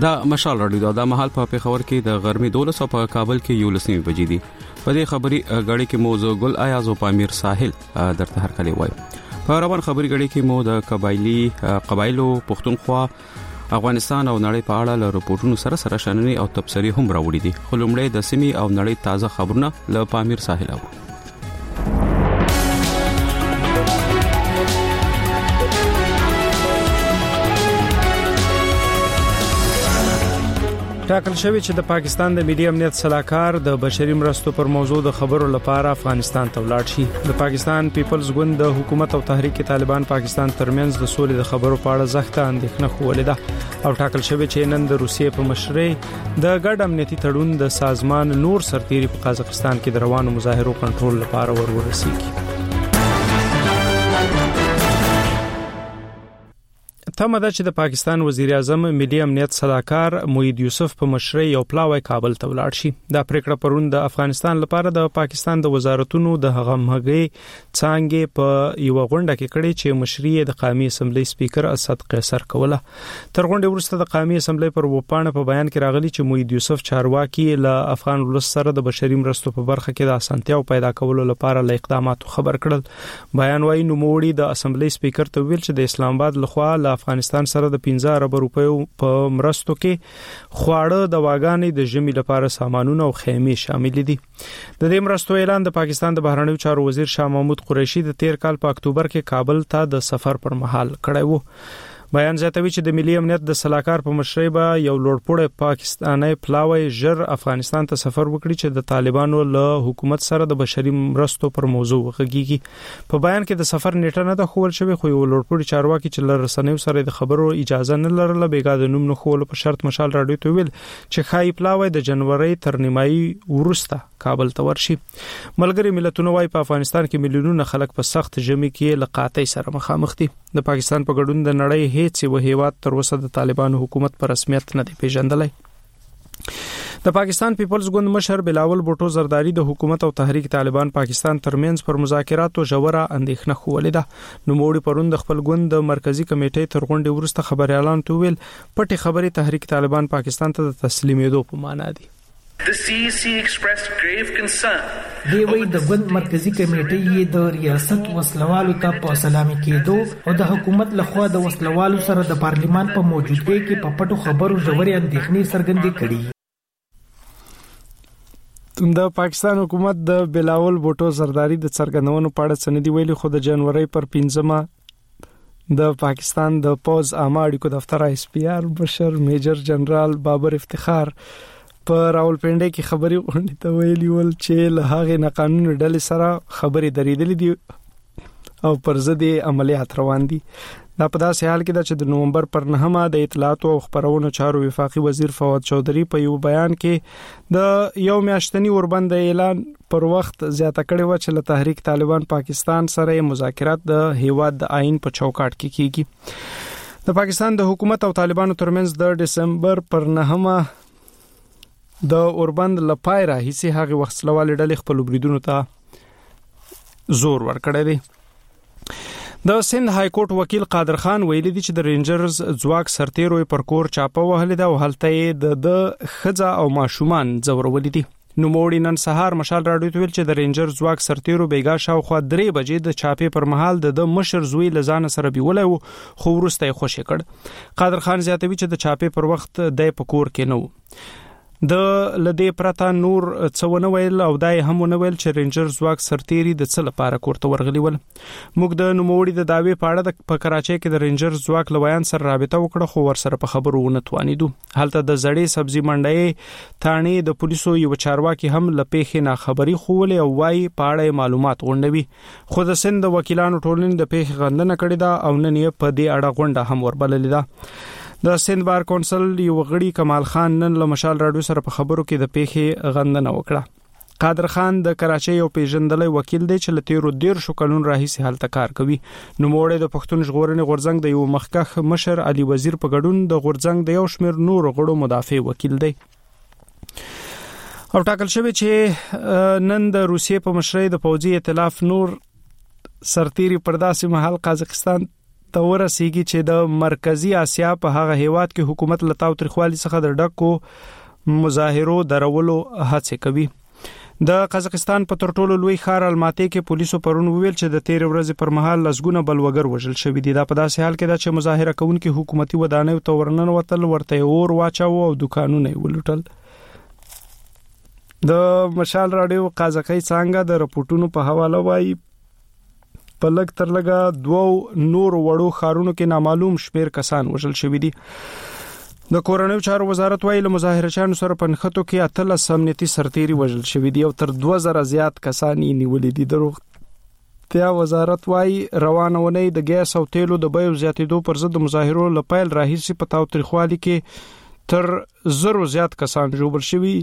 دا مشال رادیو دا مهال په پیښور کې د غرمې 12 او په کابل کې 11 بجې دي. په دې خبري غړي کې موضوع ګل ایاز او پامیر ساحل درته هر کلی وای. په روان خبري غړي کې مو د قبایلو پښتونخوا افغانستان او نړۍ په اړه له رپورټونو سره شننې او تبصرې هم راوړي دي. خو لومړی د سیمې او نړۍ تازه خبرونه له پامیر ساحل اورو. ټاکل شوی چې د پاکستان د ملي امنیت صلاحکار د بشري مرستو پر موضوع د خبرو لپاره افغانستان ته ولاړ شي. د پاکستان پیپلز ګوند د حکومت او تحریک طالبان پاکستان ترمنځ د سولې د خبرو په اړه سخته اندېښنه خوولې ده او ټاکل شوی چې نن د روسیې په مشرۍ د ګډ امنیتي تړون د سازمان نور سرتیري په قزاقستان کې د روانو مظاهرو کنټرول لپاره ورسیږي. تمه ده چې د پاکستان وزیر اعظم ملي امنیت صلاحکار موحد یوسف په مشرۍ یو پلاوی کابل ته ولاړ شي. دا پریکړه پرون د افغانستان لپاره د پاکستان د وزارتونو د همغږي څانګې په یو غونډه کې کړې چې مشري د قومي اسمبلی سپیکر اسد قیصر کوله. تر غونډې وروسته د قومي اسمبلی پر وپاڼه په بیان کې راغلي چې موحد یوسف چارواکي له افغان ولس سره د بشري مرستو په برخه کې د اسانتیاو پیدا کولو لپاره له اقداماتو خبر کړل. بیان وايي نوموړي د اسمبلی سپیکر ته ویل چې د اسلام آباد لخوا له افغانستان سره د 15 ارب روپیو په مرستو کې خواړه د واګانې د ژمي لپاره سامانونه او خیمې شامل دي. د دې مرستو اعلان د پاکستان د بهرنیو چارو وزیر شاه محمود قریشي د 13 کال په اکتوبر کې کابل ته د سفر پر مهال کړی وو. بیان زیاتوي چې د ملي امنیت د صلاحکار په مشرۍ به یو لوړپوړی پاکستاني پلاوی ژر افغانستان ته سفر وکړي چې د طالبانو له حکومت سره د بشري مرستو پر موضوع وغږیږي. په بیان کې د سفر نیټه نه ده ښوول شوې خو یو لوړپوړی چارواکي چې له رسنیو سره د خبرو اجازه نه لرله بیګا د نوم نه ښوول په شرط مشال راډیو ته ویل چې خای پلاوی د جنوري تر نیمایي ورسته کابل ته ورشي. ملګری ملتونو وايي په افغانستان کې میلیونونه خلک په سخت ژمي کې لقاتۍ سره مخامخ دي. د پاکستان په ګډون د نړۍ هیڅ یو هیواد تر اوسه د طالبانو حکومت په رسمیت نه دی پیژندلی. د پاکستان پیپلز ګوند مشر بلاول بوټو زرداری د حکومت او تحریک طالبان پاکستان ترمنځ پر مذاکراتو ژوره اندېښنه خوولې ده. نوموړي پرون د خپل ګوند د مرکزی کمیټې تر غونډې وروسته خبريالان ته ویل پټي خبري تحریک طالبان پاکستان ته د تسلیمېدو په معنا دي. The CEC expressed grave concern. دی وی د ګوند مرکزی کمیټې د ریاست وسلوالو ته په سلامي کېدو او د حکومت لخوا د وسلوالو سره د پارلیمان په موجودګۍ کې په پټو خبرو ژورې اندېښنې څرګندې کړې. د پاکستان حکومت د بلاول بوټو زرداری د څرګندونو په اړه څه نه دی ویلي خو د جنوري پر 15 د پاکستان د پوز عامه اړیکو دفتر ISPR بشر میجر جنرال بابر افتخار په راولپنډي کې خبري غونډې ته ویلي ول چې له هغه ناقانوني ډلې سره خبري درېدلې دي او پر ضد عملیات روان دي. دا په داسې حال کې ده چې د نومبر پر 9 د اطلاعات او خبرونو چارو وفاقي وزیر فواد چودھری په یو بیان کې د یو میاشتنی اوربند اعلان پر وخت زیاته کړی و چې له تحریک طالبان پاکستان سره مذاکرات د هیواد د آئین په چوکاټ کې کیږي. د پاکستان د حکومت او طالبانو ترمنځ د دسمبر پر 9 د اوربند لپاره راهیسي هغه وسلوالې ډلې خپل بریدونو ته زور ورکړی دی. د سند های کورټ وکیل قادر خان ویلي دی چې د رینجرز ځواک سرتیرو پر کور چاپه وهلې ده او هلته د خځه او ماشومان ځورولې دي. نوموړي نن سهار مشال راډیو ته ویل چې د رینجر ځواک سرتیرو بیګا شاوخوا 3 بجې د چاپې پر مهال د مشر زوی لزان سره بیولای وو خو ورسته یې خوشی کړ. قادر خان زیاتوي چې د چاپې پر وخت د پکور کې نه وو. د لدې پرتا نور څونه ویل او دای هم نه ویل چې رینجر ځواک سرتیري د څه لپاره کوړته ورغلی ول. موږ د نوموړي د داوی په اړه د کراچۍ کې د رینجر ځواک لویان سره رابطه وکړه خو ور سره په خبرو ونه توانیدو. هلته د زړې سبزی منډۍ ثاني د پولیسو یو چارواکي هم لپېخې نه خبري خوولې او وايي په اړه معلومات غونډوي. خو د سند وکیلانو ټولنې د پیښې غندنه کړې ده او نن یې په دې اړه غونډه هم وربللې ده. د سند بار کونسل یو غړي کمال خان نن له مشال راډیو سره په خبرو کې د پیښې غندنه وکړه. قادر خان د کراچۍ یو پیژندلې وکیل دی چې لته 13 کلون راهیسې حالت کار کوي. نوموړی د پښتون ژغورنې غورځنګ د یو مخکښ مشر علي وزیر په ګډون د غورځنګ د یو شمېر نور غړو مدافع وکیل دی. او ټاکل شوی چې نن د روسیې په مشرۍ د پوځي ائتلاف نور سرتیري پرداسي محل قزاقستان تور سیږي چې د مرکزی اسیا په هغه هیواد کې حکومت لتاو ترخوالي څخه د ډکو مظاهرو درولو هڅه کوي. د قزاقستان په ترټولو لوی ښار الماتي کې پولیسو پرون ویل چې د 13 ورځې پر مهال لسګونه بلوګر وژل شوی دي. دا په داسې حال کې ده چې مظاهره کوونکي حکومتي ودانۍ ته ورننوتل، ورته اور واچاو او دکانونه ولوټل. د مشال رادیو قزاقي څنګه د رپورټونو په حواله وایي په لګ تر لګه 2 نور وړو ښارونو کې نامعلوم شمیر کسان وژل شوی دي. د کورنیو چارو وزارت وايي له مظاهرچیانو سره په نښتو کې 13 امنیتي سرتیري وژل شوی دي او تر 2000 زیات کسان یې نیولې دي. د روغتیا وزارت وايي روانه ونې د ګیس او تیلو د بیو زیاتېدو پر ضد مظاهرو لپاره راهیسي په تاوتریخوالي کې تر 0 زیات کسان ژوبل شوی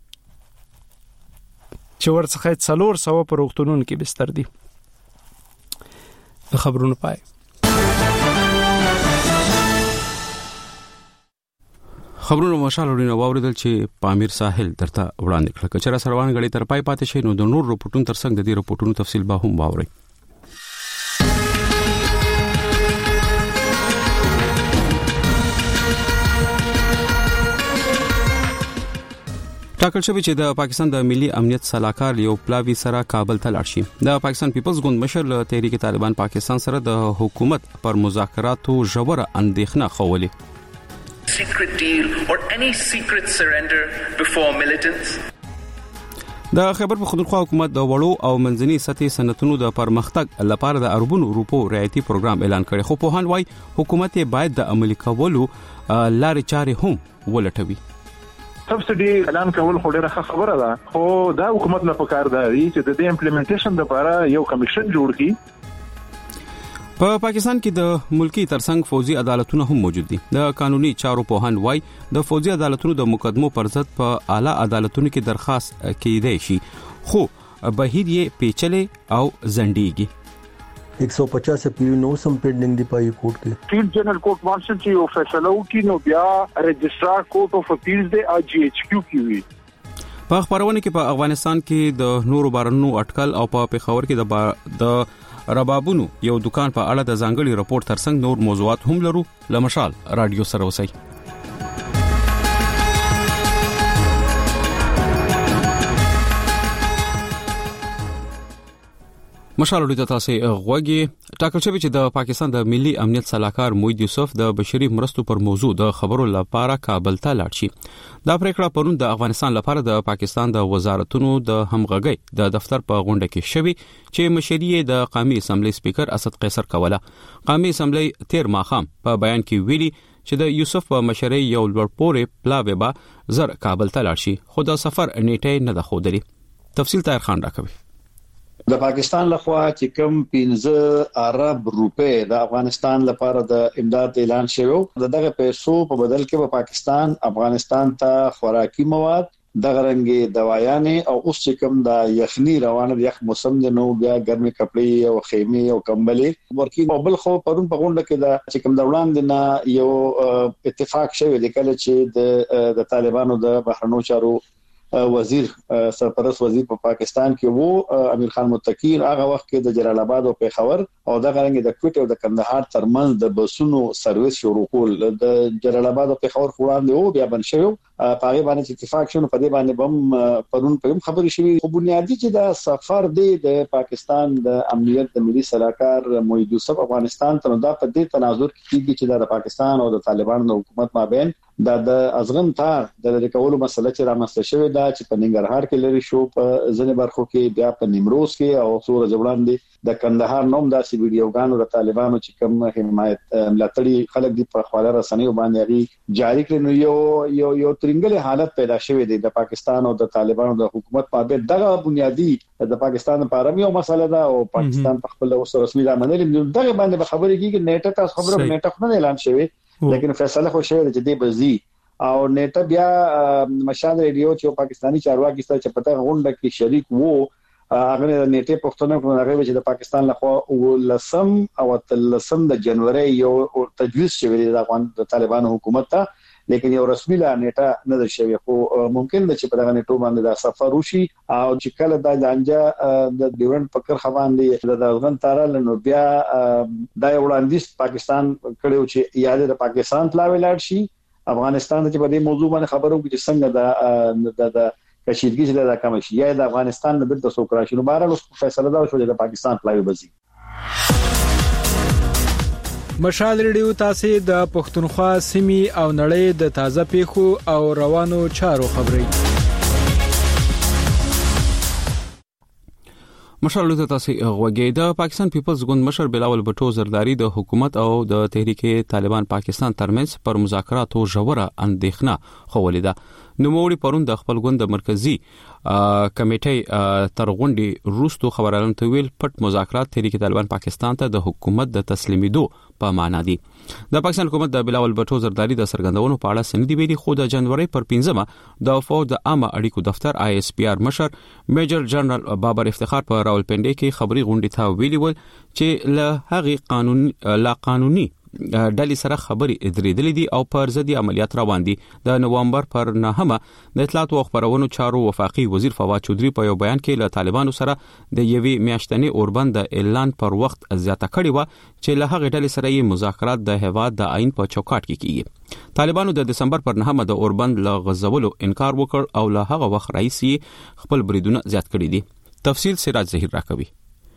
چې ورڅخه 400 په روغتونونو کې بستر دي. د خبرونو پای. خبرونه مشال ورینه واوریدل چې پامیر ساحل درته وړاندې کړل. کچره سروان غړي تر پای پاتې شي نو د نور رپورټونو ترڅنګ د دې رپورټونو تفصیل به هم واورئ. ټاکل شوی چې د پاکستان د ملي امنیت صلاحکار یو پلاوی سره کابل ته لاړ شي. د پاکستان پیپلز ګوند مشر له تحریک طالبان پاکستان سره د حکومت پر مذاکراتو ژوره اندېښنه خوولې. Secret deal or any secret surrender before militants. د خیبر پختونخوا حکومت د وړو او منځني سطحي صنعتونو د پرمختګ لپاره د اربونو روپو رعایتي پروګرام اعلان کړی، خو په هان وايي حکومت باید د عملي کولو لارې چارې هم ولټوي. سبسيډي اعلان کول خو ډیره خبره ده، خو دا حکومت نه پکار دی چې د امپلیمنټیشن لپاره یو کمیشن جوړ کړي. په پاکستان کې د ملکی ترڅنګ فوجي عدالتونه هم موجود دي. د قانوني چارو پوهان وايي د فوجي عدالتونو د مقدمو پر ضد په اعلی عدالتونو کې درخواست کېدای شي، خو بهیر یې پیچلې او زندګي. 150 اپیل نو سم پینډینګ دی پای کورټ کې. چیف جنرال کورټ مارشل چې یو فیصله وکړي نو بیا رجسٹرار کورټ اف اپیلز دی او جی ایچ کیو کې وي. په خبرونه کې په افغانستان کې د نورو بارنو اټکل او په پیښور کې د ربابونو یو دکان په اړه د ځانګړي رپورت ترڅنګ نور موضوعات هم لرو. لمشال رادیو سره اوسئ. مشال رادیو تاسو غوږی. ټاکل شوی چې د پاکستان د ملي امنیت صلاحکار موید یوسف د بشري مرستو پر موضوع د خبرو لپاره کابل ته لاړ شي. دا پریکړه پرون د افغانستان لپاره د پاکستان د وزارتونو د همغږي د دفتر په غونډه کې شوی چې مشري د قومي اسمبلی سپیکر اسد قیصر کوله. قومي اسمبلی تیر ماخام په بیان کې ویلي چې د یوسف په مشرۍ یو لوړپوړی پلاوی به زر کابل ته لاړ شي، خو د سفر نیټه نه ده ښودلې. تفصیل طاهر خان راکوي. د پاکستان لخوا چې کوم 15 ارب روپے د افغانستان لپاره د امداد اعلان شوی، دغه پیسو په بدل کې په پاکستان افغانستان ته خوراکي مواد، دغه رنګي دوايانې او اوس چې کوم د یخني روانه د یخ موسم د نو بیا ګرمي کپړې او خیمه او کمبلې ورکی. بل خو پرون په غونډه کې د چې کوم د وړاندې نه یو اتفاق شوی دی کله چې د طالبانو د بهرنیو چارو وزیر سرپرست وزیر په پاکستان کې وو امیر خان متقی هغه وخت کې د جلال آباد او پیښور او د غرنګ د کوټ او د کندهار ترمنځ د بسونو سرویس شروع کول د جلال آباد او پیښور وړاندې او بیا بن شوی پاره باندې اتفاق شونه په دې باندې بم پرون په خبري شوی. خو بنیادی چې د سفر د پاکستان د امنیت د ملي صلاحکار موید یوسف افغانستان ته دا په دې تناظر کې چې د پاکستان او د طالبانو حکومت مابین د ازغن تار د ریکولو مسله چې رامنځته شوې ده چې په ننګرهار کې لري شو، په ځنې برخو کې بیا په نیمروز کې او څوره ځوړاندې د کندهار نوم داسې ویډیوګانو د طالبانو چې کوم حمایت ملاتړي خلک دي په خواله رسنیو باندې جاری کړي. یو ترنګل حالت پیدا شوې ده د پاکستان او د طالبانو د حکومت په بیا دغه بنیادی د پاکستان لپاره یو مسله ده او پاکستان په خپل اوس رسمي لا منل دغه باندې خبرې کیږي. نیټه تاسو خبره نیټه خو نه اعلان شوی لیکن فیصله خو شوی چې د بزی او نیټه بیا مشال ریډیو چې پاکستانی چارواکي سره چې پته غونډه کې شریک وو هغه نیټه پښتنه کوم هغه چې د پاکستان لخوا لسم او تلسم د جنوري یو تجویز شوی د افغان د طالبانو حکومت ته لیکن یو رسمي لا نیټه نه ده شوی خو ممکن ده چې په دغه نیټو باندې دا سفر وشي او چې کله دا لانجه د ډیورنډ پکر خوان دي د افغان تارل نو بیا دا وړاندیز پاکستان کړو چې یاد د پاکستان تلاوي لاړ شي افغانستان چې په دې موضوع باندې خبرو کې څنګه د کشیدګي چې دا کوم شي یا د افغانستان د بیرته سوکراشي نو بهر اوس فیصله دا شو چې د پاکستان تلاوي بزي مشال ریډیو تاسو د پښتونخوا سیمې او نړۍ د تازه پیښو او روانو چارو خبري مشر له تاسو غوږی د پاکستان پیپلز ګوند مشر بلاول بټو زرداری د حکومت او د تحریک طالبان پاکستان ترمنځ پر مذاکراتو ژوره اندېښنه خوولې ده نوموړي پرون د خپل ګوند مرکزی کمیټې تر غونډې روستو خبرالم ته ویل پټ مذاکرات تحریک طالبان پاکستان ته د حکومت د تسلیمیدو په معنا دي د پاکستان حکومت د بلاول بټو زرداری د سرګندونو په اړه سندې ویلي خو د جنوري پر 15مه د فوج د عامه اړیکو دفتر ISPR مشر میجر جنرال بابر افتخار په راولپنډي کې خبري غونډې ته ویلي ول چې له هغه قانوني ډلې سره خبري ادریدلې دي او پر ضد عملیات روان دي د نوامبر پر 9مه د اطلاعات او خبرونو چارو وفاقي وزیر فواد چودري په یو بیان کې له طالبانو سره د یوې میاشتنې اوربند اعلان پر وخت زیاته کړې و چې له هغه ډلې سره یې مذاکرات د هواد د عین په چوکاټ کې کیږي طالبانو د دسمبر پر 9مه د اوربند له غزولو انکار وکړ او له هغه وخت راځي خپل بریدونه زیات کړي دي تفصیل سراج زهیر راکوي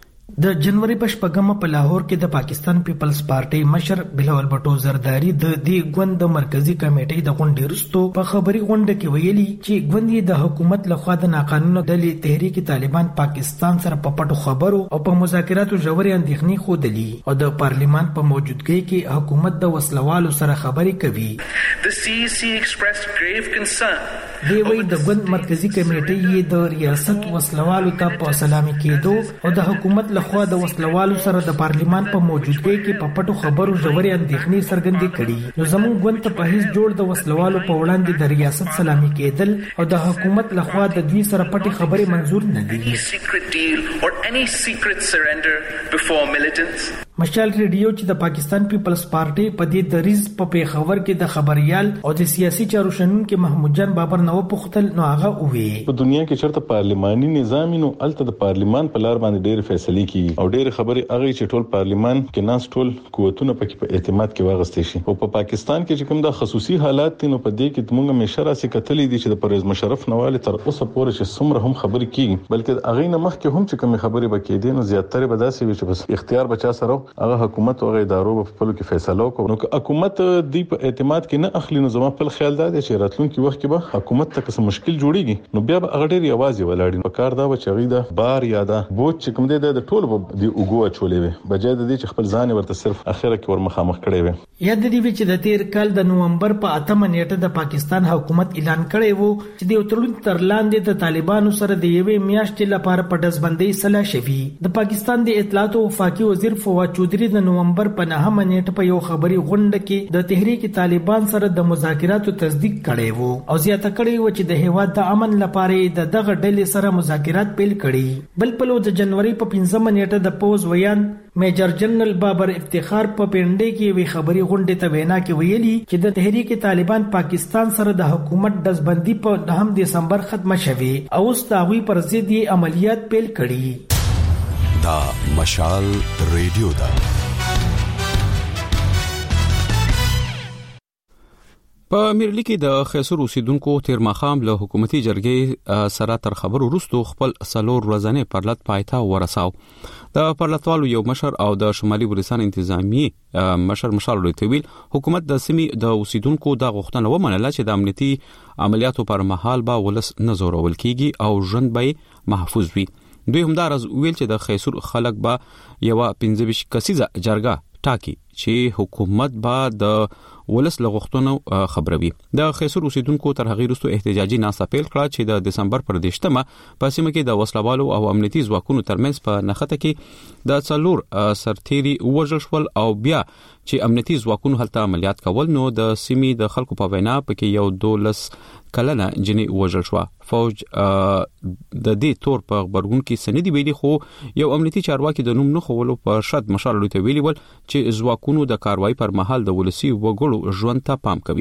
د جنوري په شپږمه په لاهور کې د پاکستان پیپلز پارټي مشر بلاول بټو زرداری د دې ګوند د مرکزی کمیټې د غونډې وروسته په خبري غونډه کې ویلي چې ګوند د حکومت لخوا د ناقانونه ډلې تحریک طالبان پاکستان سره په پټو خبرو او په مذاکراتو ژورې اندېښنې خوده او د پارلیمان په موجودګۍ کې حکومت د وسلوالو سره خبري کوي. The CEC expressed grave concern. دی وی د ګوند مرکزی کمیټې د ریاست وسلوالو ته په سلامي کېدو او د حکومت لخوا د وسلوالو سره د پارلیمان په موجودګۍ کې په پټو خبرو ژورې اندېښنې څرګندې کړي. نو زموږ ګوند ته په هیڅ جوړ د وسلوالو په وړاندې د ریاست سلامي کېدل او د حکومت لخوا د دوی سره پټي خبرې منزور نه دي. Secret deal or any secret surrender before militants. مشال ریډیو چې د پاکستان پیپلز پارټي په دې دریز په پیښور کې د خبريال او د سیاسي چارو شنونکو محمود جان بابر نو پختل نو هغه وی په دنیا کې چرته پارلماني نظام نو الته د پارلمان په لار باندې ډېر فیصله کیږي او ډېر خبري هغه چې ټول پارلمان کې ناس ټول قوتونه پکې په اعتماد کې واغستې شي او په پاکستان کې چې کوم د خصوصي حالات نو په دې کې موږ مشره سي کتلې دي چې د پرویز مشرف نواله تر اوسه پورې چې څومره هم خبري کیږي بلکې هغه نه مخکې هم چې کوم خبري بکې دي نو زیاتره به داسې وي چې بس اختیار بچا سره هغه حکومت او ادارو په خپل کې فیصله وکړي نو حکومت دی په اعتماد کې نه اخلي نو زما په خیال دا دی چې راتلونکي وخت کې به حکومت ته څه مشکل جوړيږي نو بیا به هغه ډېر یوازې ولاړ په کار دا و چې غي دا بار یاده بوج چې کوم دی د ټولو دی وګو چولې وي بجای د دې چې خپل ځان ورته صرف اخره کې ور مخامخ کړي وي یاد دی چې د تیر کال د نومبر په 8مه نیټه د پاکستان حکومت اعلان کړی وو چې د وترون تر لاندې د طالبانو سره د یوې میاشتې لپاره په دزبندۍ سلا شوی د پاکستان د اطلاعات او وفاقي وزیر فواد چودري د نومبر په 9مه نیټه په یو خبري غونډه کې د تحریک طالبان سره د مذاکراتو تصدیق کړی وو او زیاته کړی و چې د هیواد د امن لپاره د دغه ډلې سره مذاکرات پیل کړي بل په د جنوري په 15مه نیټه د پوز ویان میجر جنرال بابر افتخار په پنډې کې وی خبري غونډه ته وینا کې ویلي چې د تحریک طالبان پاکستان سره د حکومت دزبندي په 9 دسمبر ختمه شوه او اوس داوی پر ضد عملیات پیل کړي. دا مشال ریډیو دا په میرلی کې د خیسر اوسیدونکو تیر ماخام له حکومتي جرګې سره تر خبرو وروسته خپل سلور ورځنی پرلط پایتا ورساو د پرلطوالو یو مشر او د شمالي ګورستان انتظامی مشر مشال ریتویل حکومت د سیمې د اوسیدونکو د غوښتنه ومنله چې د امنیتي عملیاتو پر مهال به ولس نزورول کیږي او ژوند به محفوظ وي. دوی همدارز ویل چې د خیسر خلک به یو 15 کسیزه جرګه ټاکي چې حکومت به د ولس لغښتونو خبروي. د خیسر اوسیدونکو تر هغه وروسته احتجاجي ناسا پیل کړه چې د دسمبر پر 10مه په سیمه کې د وسلوالو او امنیتي ځواکونو ترمنځ په نخته کې د څلور سرتيري وژل شول او بیا چې امنیتي ځواکونو هلته عملیات کول نو د سیمې د خلکو په وینا پکې یو 12 کلنه جنې وژل شو. فوج د دې تور په خبرګون کې سندې ویلي خو یو امنیتي چارواکي د نوم نه خولو په شرط مشال لوي ویلي ول چې ځواکونو د کاروایی پر مهال د ولسی وګړو ژوند ته پام کوي.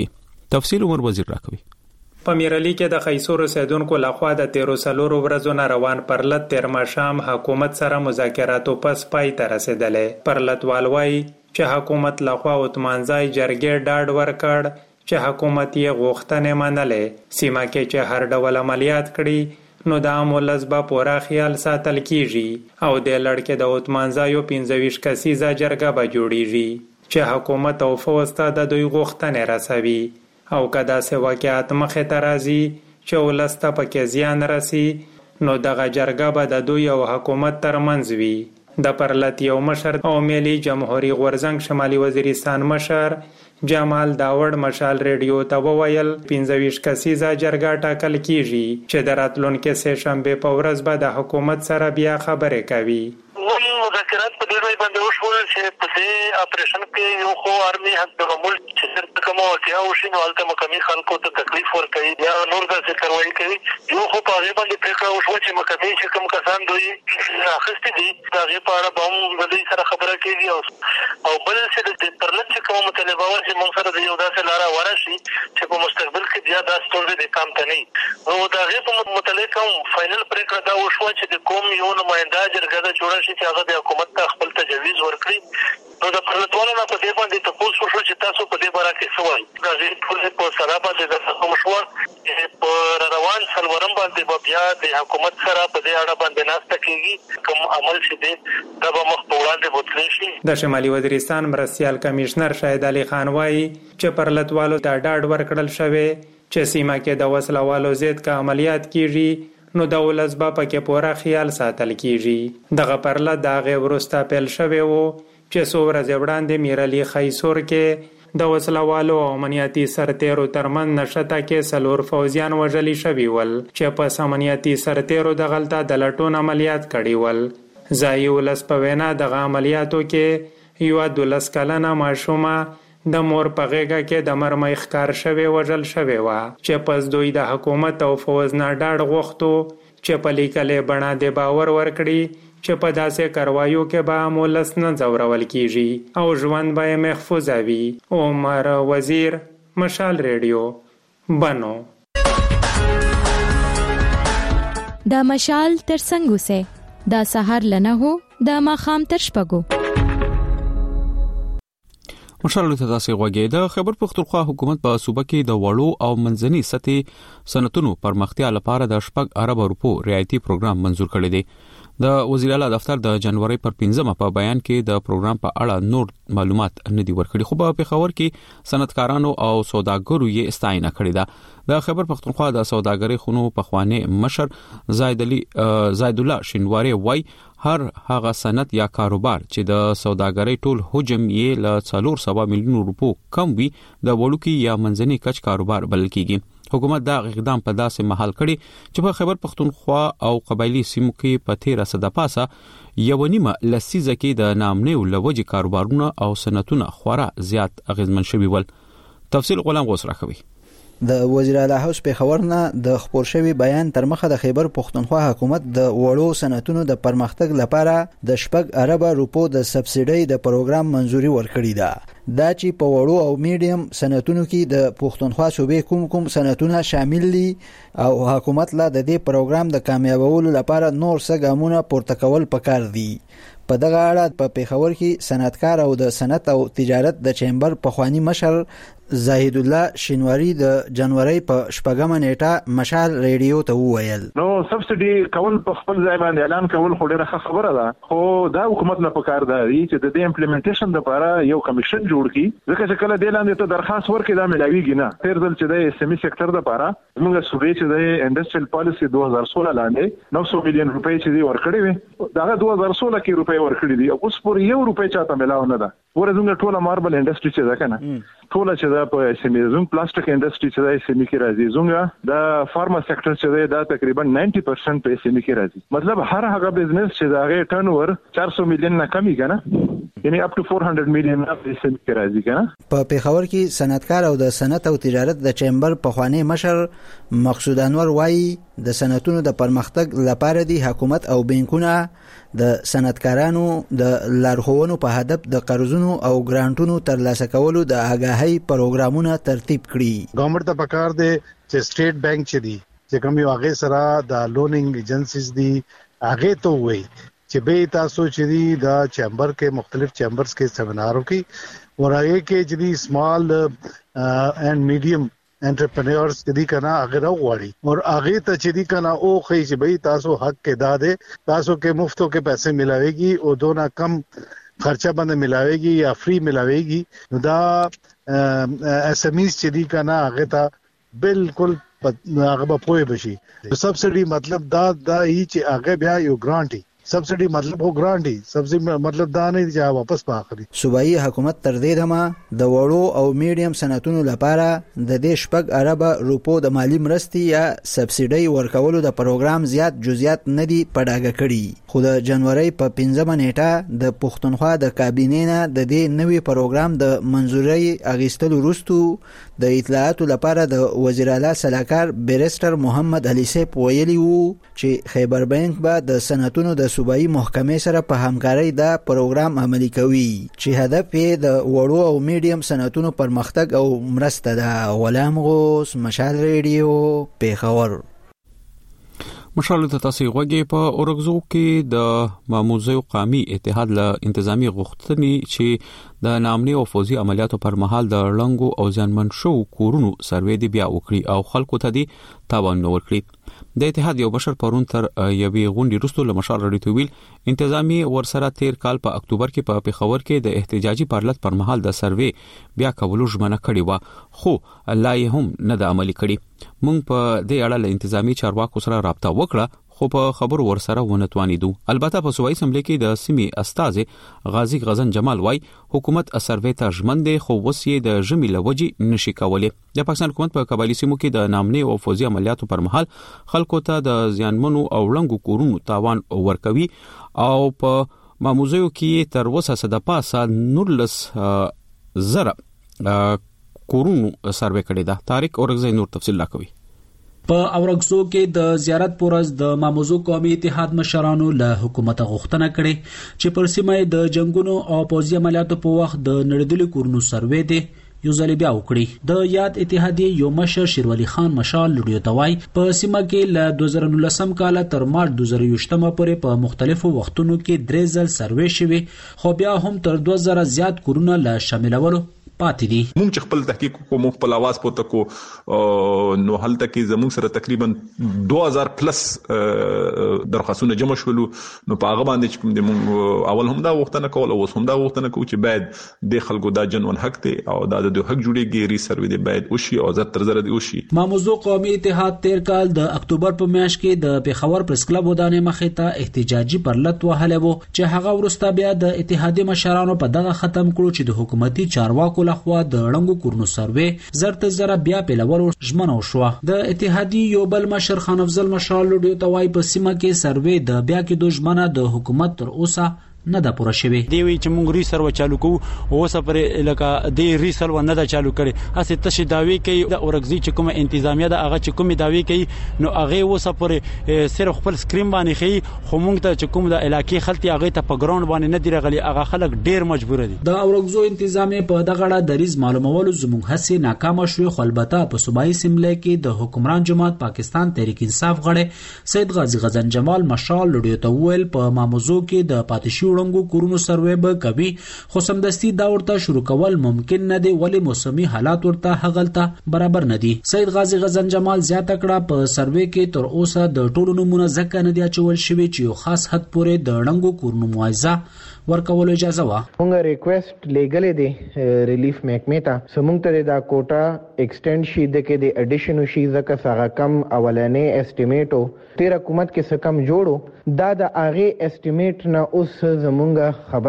تفصیل عمر وزیر راکوي. په میرالي کې د خیسور اوسیدونکو لخوا د 13 ورځو نه روان پرلت تیر ماښام حکومت سره مذاکراتو پس پای ته رسیدلې. پرلت والوي چې حکومت لخوا اوتمانځای جرګې ډاډ ورکړ چې حکومت یې غوښتنې منلې. سیمه کې چې هر ډول عملیات کړي نو د عام ولس به پوره خیال ساتل کیږي او د لړکې د اوتمانځایو 15 کسیزه جرګه به جوړیږي چې حکومت او فوج ته د دوی غوښتنې رسوي او کدا سه واقعیت مخې ته راځي چې ولس ته پکې زیان رسی نو دغه جرګه به د دوی او حکومت ترمنځ وي. د پرلت یو مشر او ملي جمهوریت غورزنګ شمالي وزیرستان مشر جمال داوړ مشال ریډیو ته وویل 15 کسیزه جرګه ټاکل کیږي چې د راتلونکو سه شنبه په ورځ به د حکومت سره بیا خبرې کوي. مذاکرات په دې ډول باندې وشول چې په دې اپریشن کې یو خو ارمي حق د معمول چې تر کومه واقعیا وشي نو هلته مقامي خلکو ته تکلیف ورکوي یا نور داسې کاروایي کوي. یو خو په هغې باندې پرېکړه وشوه چې مقامي چې کوم کسان دوی اخیستي دي د هغې په اړه به هم د دوی سره خبره کېږي او بل چې د پرلت چې کومه مطالبه وه چې موږ سره د یو داسې لاره غوره شي چې په مستقبل کې بیا دا ستونزې د کام ته نه وي. نو د هغې په متعلق هم فاینل پرېکړه دا وشوه چې د کوم یو نماینده جرګه ده جوړه شي چې هغه د حکومت ته خپل تجویز ورکړي. نو د پرلتوالو نه په دې باندې تپوس وشو چې تاسو په دې باره کې څه وایي. د هغې ټولې په سره باندې د تفاهم شوه چې په روان څلورم باندې به بیا د حکومت سره په دې اړه باندې ناسته کېږي. کوم عمل چې دی دا به مخ په وړاندې بوتلی شي. د شمالي وزیرستان مرستیال کمیشنر شاهد علي خان وایي چې پرلتوالو ته ډاډ ورکړل شوی چې سیمه کې د وسلوالو ضد کا عملیات کیږي نو د ولس به پکې پوره خیال ساتل کیږي. دغه پرلت د هغې وروسته پیل شوی و چې څو ورځې وړاندې میرالي خیسور کې د وسلوالو او امنیتي سرتیرو ترمنځ نښته کې 4 فوجیان وژلي شوي ول چې په امنیتي سرتیرو دغلته د لټون عملیات کړي ول. ځایي ولس په وینا دغه عملیاتو کې یو 12 کلنه ماشومه د مور په غېږه کې د مرمۍ ښکار شوی وژل شوی و چې پس دوی د حکومت او فوج نه ډاډ غوښتو چې په لیکلې بڼه د باور ورکړي چې په داسې کاروایو کې به ولس نه ځورول کیږي او ژوند به محفوظ وي. عمر وزیر مشال ریډیو بنو. دا مشال تر څنګه سه دا سحر لنه هو دا ماخام تر شپګو. مشال ته تاسو غوږی د خیبر پختونخوا حکومت په صوبه کې د وړو او منځني سطحي صنعتونو پرمختیا لپاره د 8 ارب روپو رعایتي پروګرام منزور کړی دی. د وزیر اعلی دفتر د جنوري پر 15 په بیان کې د پروګرام په اړه نور معلومات نه دی ورکړي، خو په پیښور کې صنعتکارانو او سوداګرو یې استاینه کړې ده. د خیبر پختونخوا د سوداګرۍ خونو پخوانی مشر زید الله شینواری وای هر هغه صنعت یا کاروبار چې د سوداګرۍ ټول حجم یې له 400 میلیون روپو کم وي د وړوکی یا منځني کچ کاروبار بلل کیږي. حکومت دا اقدام په داسې محل کړي چې په خیبر پختونخوا او قبایلی سیمو کې په 13 پاسه یو نیمه لسیزه کې د نامنیو لوجي کاروبارونه او صنعتونه خورا زیات اغیزمن شوي ول. تفصیل غلام غوس راکوي. د وزیر اعلی هاوس پیښور نه د خبر شوی بیان تر مخه د خیبر پختونخوا حکومت د وړو صنعتونو د پرمختګ لپاره د 8 ارب روپو د سبسیډي د پروګرام منزوري ورکړی ده. دا چې په وړو او میډیم صنعتونو کې د پختونخوا صوبې کوم صنعتونه شامل دي او حکومت لا د دې پروګرام د کامیابولو لپاره نور څه ګامونه پورته کول پکار دي. په دغه اړه په پیښور کې صنعتکار او د صنعت او تجارت د چیمبر پخوانی مشر زاهد الله شینواری د جنوري په 8 نیټه مشال ریډیو ته وویل نو سبسيډي کول په خپل ځای باندې اعلان کول خو ډیره خبره ده، خو دا حکومت نه پکار دی چې د دې امپلیمنټیشن لپاره یو کمیشن جوړ کړي، ځکه چې کله د لاندې ته درخواست ورکړي دا ملاویږي نه. تیر ځل چې د سیمي سېکټر لپاره موږ صوبې چې د انډستریال پالیسی 2016 لاندې 900 میلیون روپۍ چې دی ورکړي وي دا 2016 کې روپۍ ورکړي دي او اوس پر یو روپۍ چاته ملاو نه ده. ورزمږه ټوله ماربل انډستری چې ده کنه ټوله چې دا په سیمې زوم پلاستیک انډستری چې دا سیمې کې راځي، زمږه د فارما سېکټر چې دا تقریبا 90% په سیمې کې راځي. مطلب هر هغه بزنس چې دا غي ټرن اوور 400 میلیون نه کمی کنه یعنی اپ ټو 400 میلیون په سنت کې راځي کنه. په پیښور کې صنعتکار او د صنعت او تجارت د چیمبر په خوانی مشر مقصود انور وایي د صنعتونو د پرمختګ لپاره د حکومت او بانکونو د صنعتکارانو د لارښوونو په هدف د قرضونو او ګرانټونو ترلاسه کولو د آگاهی پروګرامونه ترتیب کړي. ګورنمنت ته پکار دی چې سټیټ بانک چي دي چې کوم یو هغه سره د لونینګ ایجنسیز دي هغه ته وایي چې به تاسو چې دي د چیمبر کې مختلف چیمبرز کې سیمینارو کې ورایي کې چې دي سمال اینڈ میډیم انټرپرینورز چې دي کنه هغه راوړي او هغه ته چې دي کنه او خې چې به تاسو حق کې داده تاسو کې مفتو کې پیسې ملاويږي او دونا کم خرچه باندې ملاويږي یا فری ملاويږي نو دا اس ام ایز چې دي کنه هغه ته بالکل هغه په پوهه بشي. سبسيډي مطلب دا هی چې هغه بیا یو ګرانټي سبسيډي مطلب هو ګرانټي سبسيډي مطلب دا نه چې واپس پاخري. صوبایي حکومت تر دې دمه د وړو او میډیم صنعتونو لپاره د دې شپږ اربه روپو د مالی مرستې یا سبسيډي ورکولو د پروګرام زیات جزئیات نه دي پډاګه کړي. خو د جنوري په 15 نیټه د پښتونخوا د کابینې نه د دې نوي پروګرام د منځوري اغیستلو وروسته د اطلاعاتو لپاره د وزیر اعلی سلاکار بیرستر محمد علي سیف ویلي وو چې خیبر بانک به د صنعتونو د صوبایي محکمې سره په همکارۍ دا پروګرام عملي کوي چې هدف یې د وړو او میډیم صنعتونو پرمختګ او مرسته ده. غلام غوث، مشال ریډیو، پیښور. مشال ته تاسو غوږی په اورګزو کې د ماموزیو قومي اتحاد له انتظامی غوښتنې چې د نامني او فوزي عملیاتو پر مهال د لنګو او ځانمن شو کورونو سروې دی بیا وکړي او خلکو ته دی تاوان ورکړي. د اتحاد یو بشر پرون تر یوې غونډې وروسته له مشال رډیو ویل انتظامی ورسره 13 کال په اکتوبر کې په پیښور کې د احتجاجي پارلط پر مهال د سروې بیا کولو ژمنه کړې و خو لا یې هم نه د عملي کړي. مونږ په دې اړه له انتظامی چارواکو سره رابطه وکړه خو په خبر ورسره ونتوانیدو. البته په صوبایي اسمبلی کې د سیمې استاد غازی غزن جمال وای حکومت سروې ته ژمن دی خو وسې د ژمي لوجي نشي کولای. د پاکستان حکومت په قبایلی سیمو کې د نامني او فوزي عملیاتو پر مهال خلکو ته د ځانمنو او لنګو کورونو تاوان ورکوي او په ماموزیو کې تر وسه صد پاسه 19 زره کورونو سروې کړي ده. طارق اورغزی نور تفصیل لا کوي. په اورګزو کې د زیارت پورز د ماموزو قومي اتحاد مشرانو له حکومت غوښتنه کړې چې پر سیمه د جنگونو او پوځي عملیاتو په وخت د نړیدلو کورونو سروې دی یو ځل بیا وکړي. د یاد اتحادیه یو مشر شیرولی خان مشال لډیو توای په سیمه کې له 2019 کال تر مارچ 2020 پورې په مختلفو وختونو کې 3 ځل سروې شوي خو بیا هم تر 2000 زیات کورونه له شاملولو پاتې دي. موږ چې خپل تحقیق کوو موږ خپل आवाज پورته کو نو هلته کې زموږ سره تقریبا 2000 پلس درخواستونه جمع شول نو په هغه باندې کوم د موږ اول هم دا وختنه کول او هم دا وختنه کو چې باید د خلکو دا جنون حق ته او دا د حق جوړیږي ری سروې دی باید او شي او زر تر زر دی او شي. ماموزو قومي اتحاد 13 کال د اکتوبر په میاشت کې د پیښور پریس کلب ودانې مخې ته احتجاجي پرلط وهله وو چې هغه ورسته بیا د اتحادیه مشرانو په دغه ختم کړو چې د حکومتي چارواکو لخوا د لنګو کورونو سروې زرت زره بیا پیلولو ژمنه وشوه. د اتحادیه یو بل مشر خان افضل مشال لډیو توای په سیمه کې سروې د بیا کې د ژمنه د حکومت تر اوسه نه دا پوره شوی دی. وی چې مونږ ریسر و چالو کوو او سفر لکه دی ریسر و نه دا چالو کړي اسه تاسو داوی کوي د اورګزی چې کومه انتظامیه د هغه چې کومه داوی کوي نو هغه و سفر صرف خپل سکرین باندې خي خو مونږ ته چې کوم د علاقې خلک هغه ته په ګراوند باندې نه دی رغلي هغه خلک ډیر مجبور دي. د اورګزو انتظامیه په دغه اړه د ریز معلومولو زموږ هڅه ناکامه شوه خو البته په صوبایي اسمبلی کې د حکمران جماعت پاکستان تحریک انصاف غړي سید غازی غزن جمال مشال لډیو ته ویل په ماموزو کې د پاتشي وړنګو کورونو سروې به کوي خو سمدستي دا ورته شروع کول ممکن نه دی ولی موسمي حالات ورته هغلته برابر نه دي. سید غازی غزن جمال زیاته کړه په سروې کې تر اوسه د ټولو نمونه ځکه نه دی اچول شوی چې یو خاص حد پورې د لنګو کورونو معاوضه ورکول اجازه وا. موږ ریکوست لیګل دی ریلیف محکمې ته سمونږ ته دا کوټا ایکسټند شي د کې د اډیشن شي ځکه څنګه کم اولنې اسټیمیټو تیر حکومت کې څه کم جوړو دا د اغه اسټیمیټ نه اوس زمونږه خبره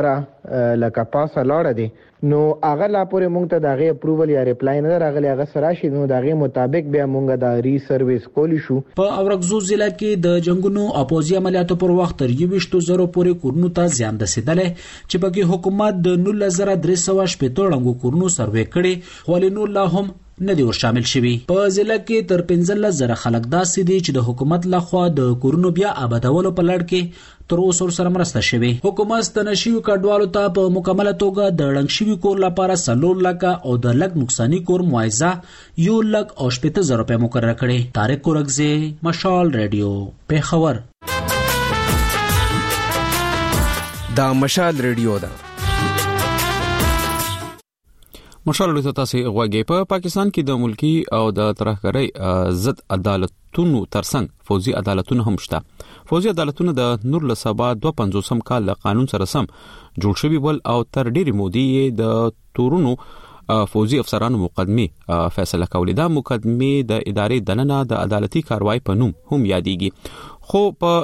لکه پاسه لاړه دي نو هغه لا پورې مونږ ته دغه اپروول یا ریپلای نه راغلی هغه سره شي نو دغه مطابق بیا مونږ د ری سرویس کولی شو. په اورګزو ضلع کې د جنگونو او پوځي عملیاتو پر وخت تر 200,000 پورې کورونو ته زیان رسیدلی چې پکې حکومت د 19,380 ړنګو کورونو سروې کړي خو نور لا هم نه دی شامل شوی. په ضلع کې تر 15,000 خلک داسې دي چې د حکومت لخوا د کورونو بیا آبادولو په لړ کې تر اوسه سره مرسته شوی. حکومت ستنشیو کډوالو ته په مکمله توګه د ړنګ شوی کور لپاره 4 لک او د لک نقصانی کور معاوضه 1,80,000 روپے مقرره کړي. طارق کورګزی، مشال رادیو، پیښور. دا مشال رادیو ده. مشال رادیو تاسو غواګي. په پاکستان کې د ملکی او د ترهګرۍ ضد عدالتونو ترڅنګ فوزي عدالتونه هم شته. فوزي عدالتونه د 1952 کال له قانون سره سم جوړ شوي ول او تر ډیري مودې د تورونو فوزي افسرانو مقدمه فیصله کوي. دا مقدمه د ادارې دننه د عدالتي کاروای په نوم هم یادېږي. خو په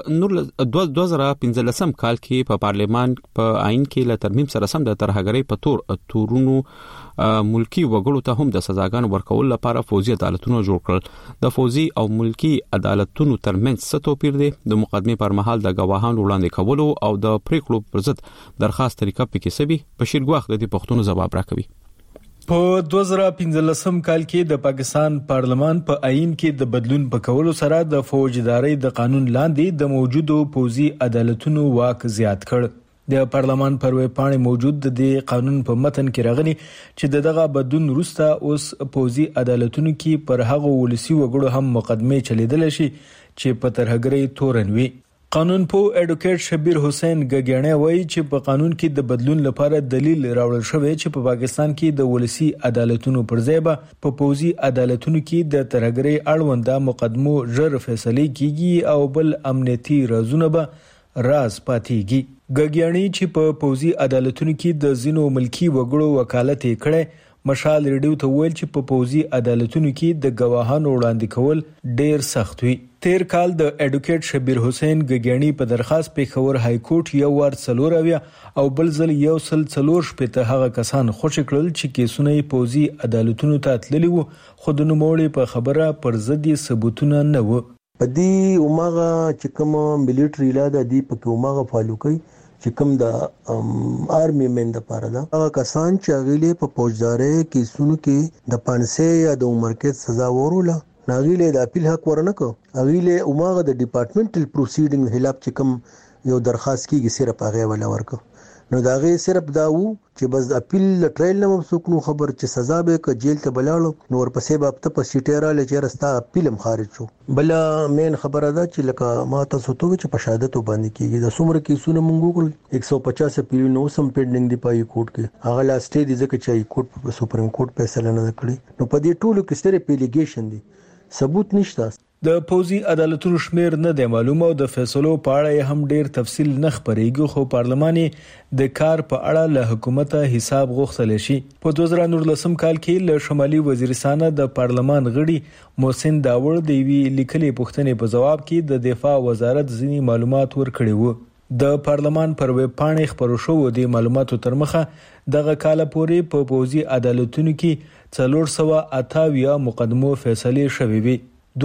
2015 کال کې په پارلیمان په آئین کې له ترمیم سره سم د ترهګرۍ په تورونو ملکی وګړو ته هم د سزاګانو ورکول لپاره فوزي عدالتونه جوړ کړل. د فوزي او ملکی عدالتونو ترمنځ څه توپیر دی؟ د مقدمه پر مهال د گواهانو وړاندې کولو او د پریکړو پر ضد درخواست طریقه پکې سبي بشیر ګواخ د دې پښتون جواب راکوي. په 2015 کال کې د پاکستان پارلمان په آئین کې د بدلون په کولو سره د فوجدارۍ د قانون لاندې د موجودو فوزي عدالتونو واک زیات کړ. د پارلمان پر ویب پاڼې موجود د دې قانون په متن کې راغلي چې دغه بدلون وروسته اوس فوزي عدالتونو کې پر هغه ولسی وګړو هم مقدمه چلیدل شي چې په ترهګرۍ تورن وي. قانون په اډوکیټ شبیر حسین ګګیانه وایي چې په قانون کې د بدلون لپاره دلیل راوړل شوی چې په پاکستان کې د ولسی عدالتونو پر ځای به په فوزي عدالتونو کې د ترهګرۍ اړونده مقدمو ژر فیصله کیږي او بل امنیتي رازونه به راز پاتېږي. ګګیانی چې په فوزي عدالتونو کې د زینو ملکی وګړو وکالت کړي مشال ریډیو ته ویل چې په فوزي عدالتونو کې د گواهانو وړاندې کول ډیر سخت وي. تیر کال د اډوکیټ شبیر حسین ګګیانی په درخواست پیښور های کورټ یو ور 4 او بل ځل یو سل 4 شپته هغه کسان خوشی کړل چې کیسونه فوزي عدالتونو ته تللی وو خو د نوموړي په خبره پر ضد ثبوتونه نه و. پدې اومغه چې کوم ملټری لا د دې په اومغه فالو کوي چې کوم د آرمي مین د پاره دا هغه کسان چې غیله په فوجداري کې سونو کې د 500 یا د عمر کې سزا وروله ناغیله د اپیل حق ورنکو غیله اومغه د ډپارټمنټل پروسیډینګ خلاف چې کوم یو درخواست کیږي صرف هغه ولا ورکو نو داغه صرف دا وو چې بس اپیل ټرایل نه مسوکنو خبر چې سزا به ک جیل ته بلاړو نو ورپسې به په پسیټیرا لچرستا اپیل خارج شو. بل مین خبره ده چې لکه ما تاسو ته چې په شهادت باندې کیږي د څومره کیسونه مونږ کول 150 اپیل نو سم پینډینګ دی پای کورټ کې هغه لاسټ دی ځکه چې کورټ په سپریم کورټ فیصله نه کړی نو په دې ټولو کې ستره پیلیګیشن دی ثبوت نشته. د فوزي عدالتونو شمیر نه دی معلومه او د فیصلو په اړه هم ډیر تفصیل نه خبرېږي خو پارلماني د کار په اړه له حکومت حساب غوښتل شي. په 2019 کال کې له شمالي وزیرستان د پارلمان غړي محسن داوړ د وی لیکلي پوښتنې په جواب کې د دفاع وزارت ځینی معلومات ورکړي وو. د پارلمان پر ویب پاڼې خبرو شو د معلوماتو ترمخه دغه کال پورې په فوزي عدالتونو کې 428 مقدمو فیصله شوې وي.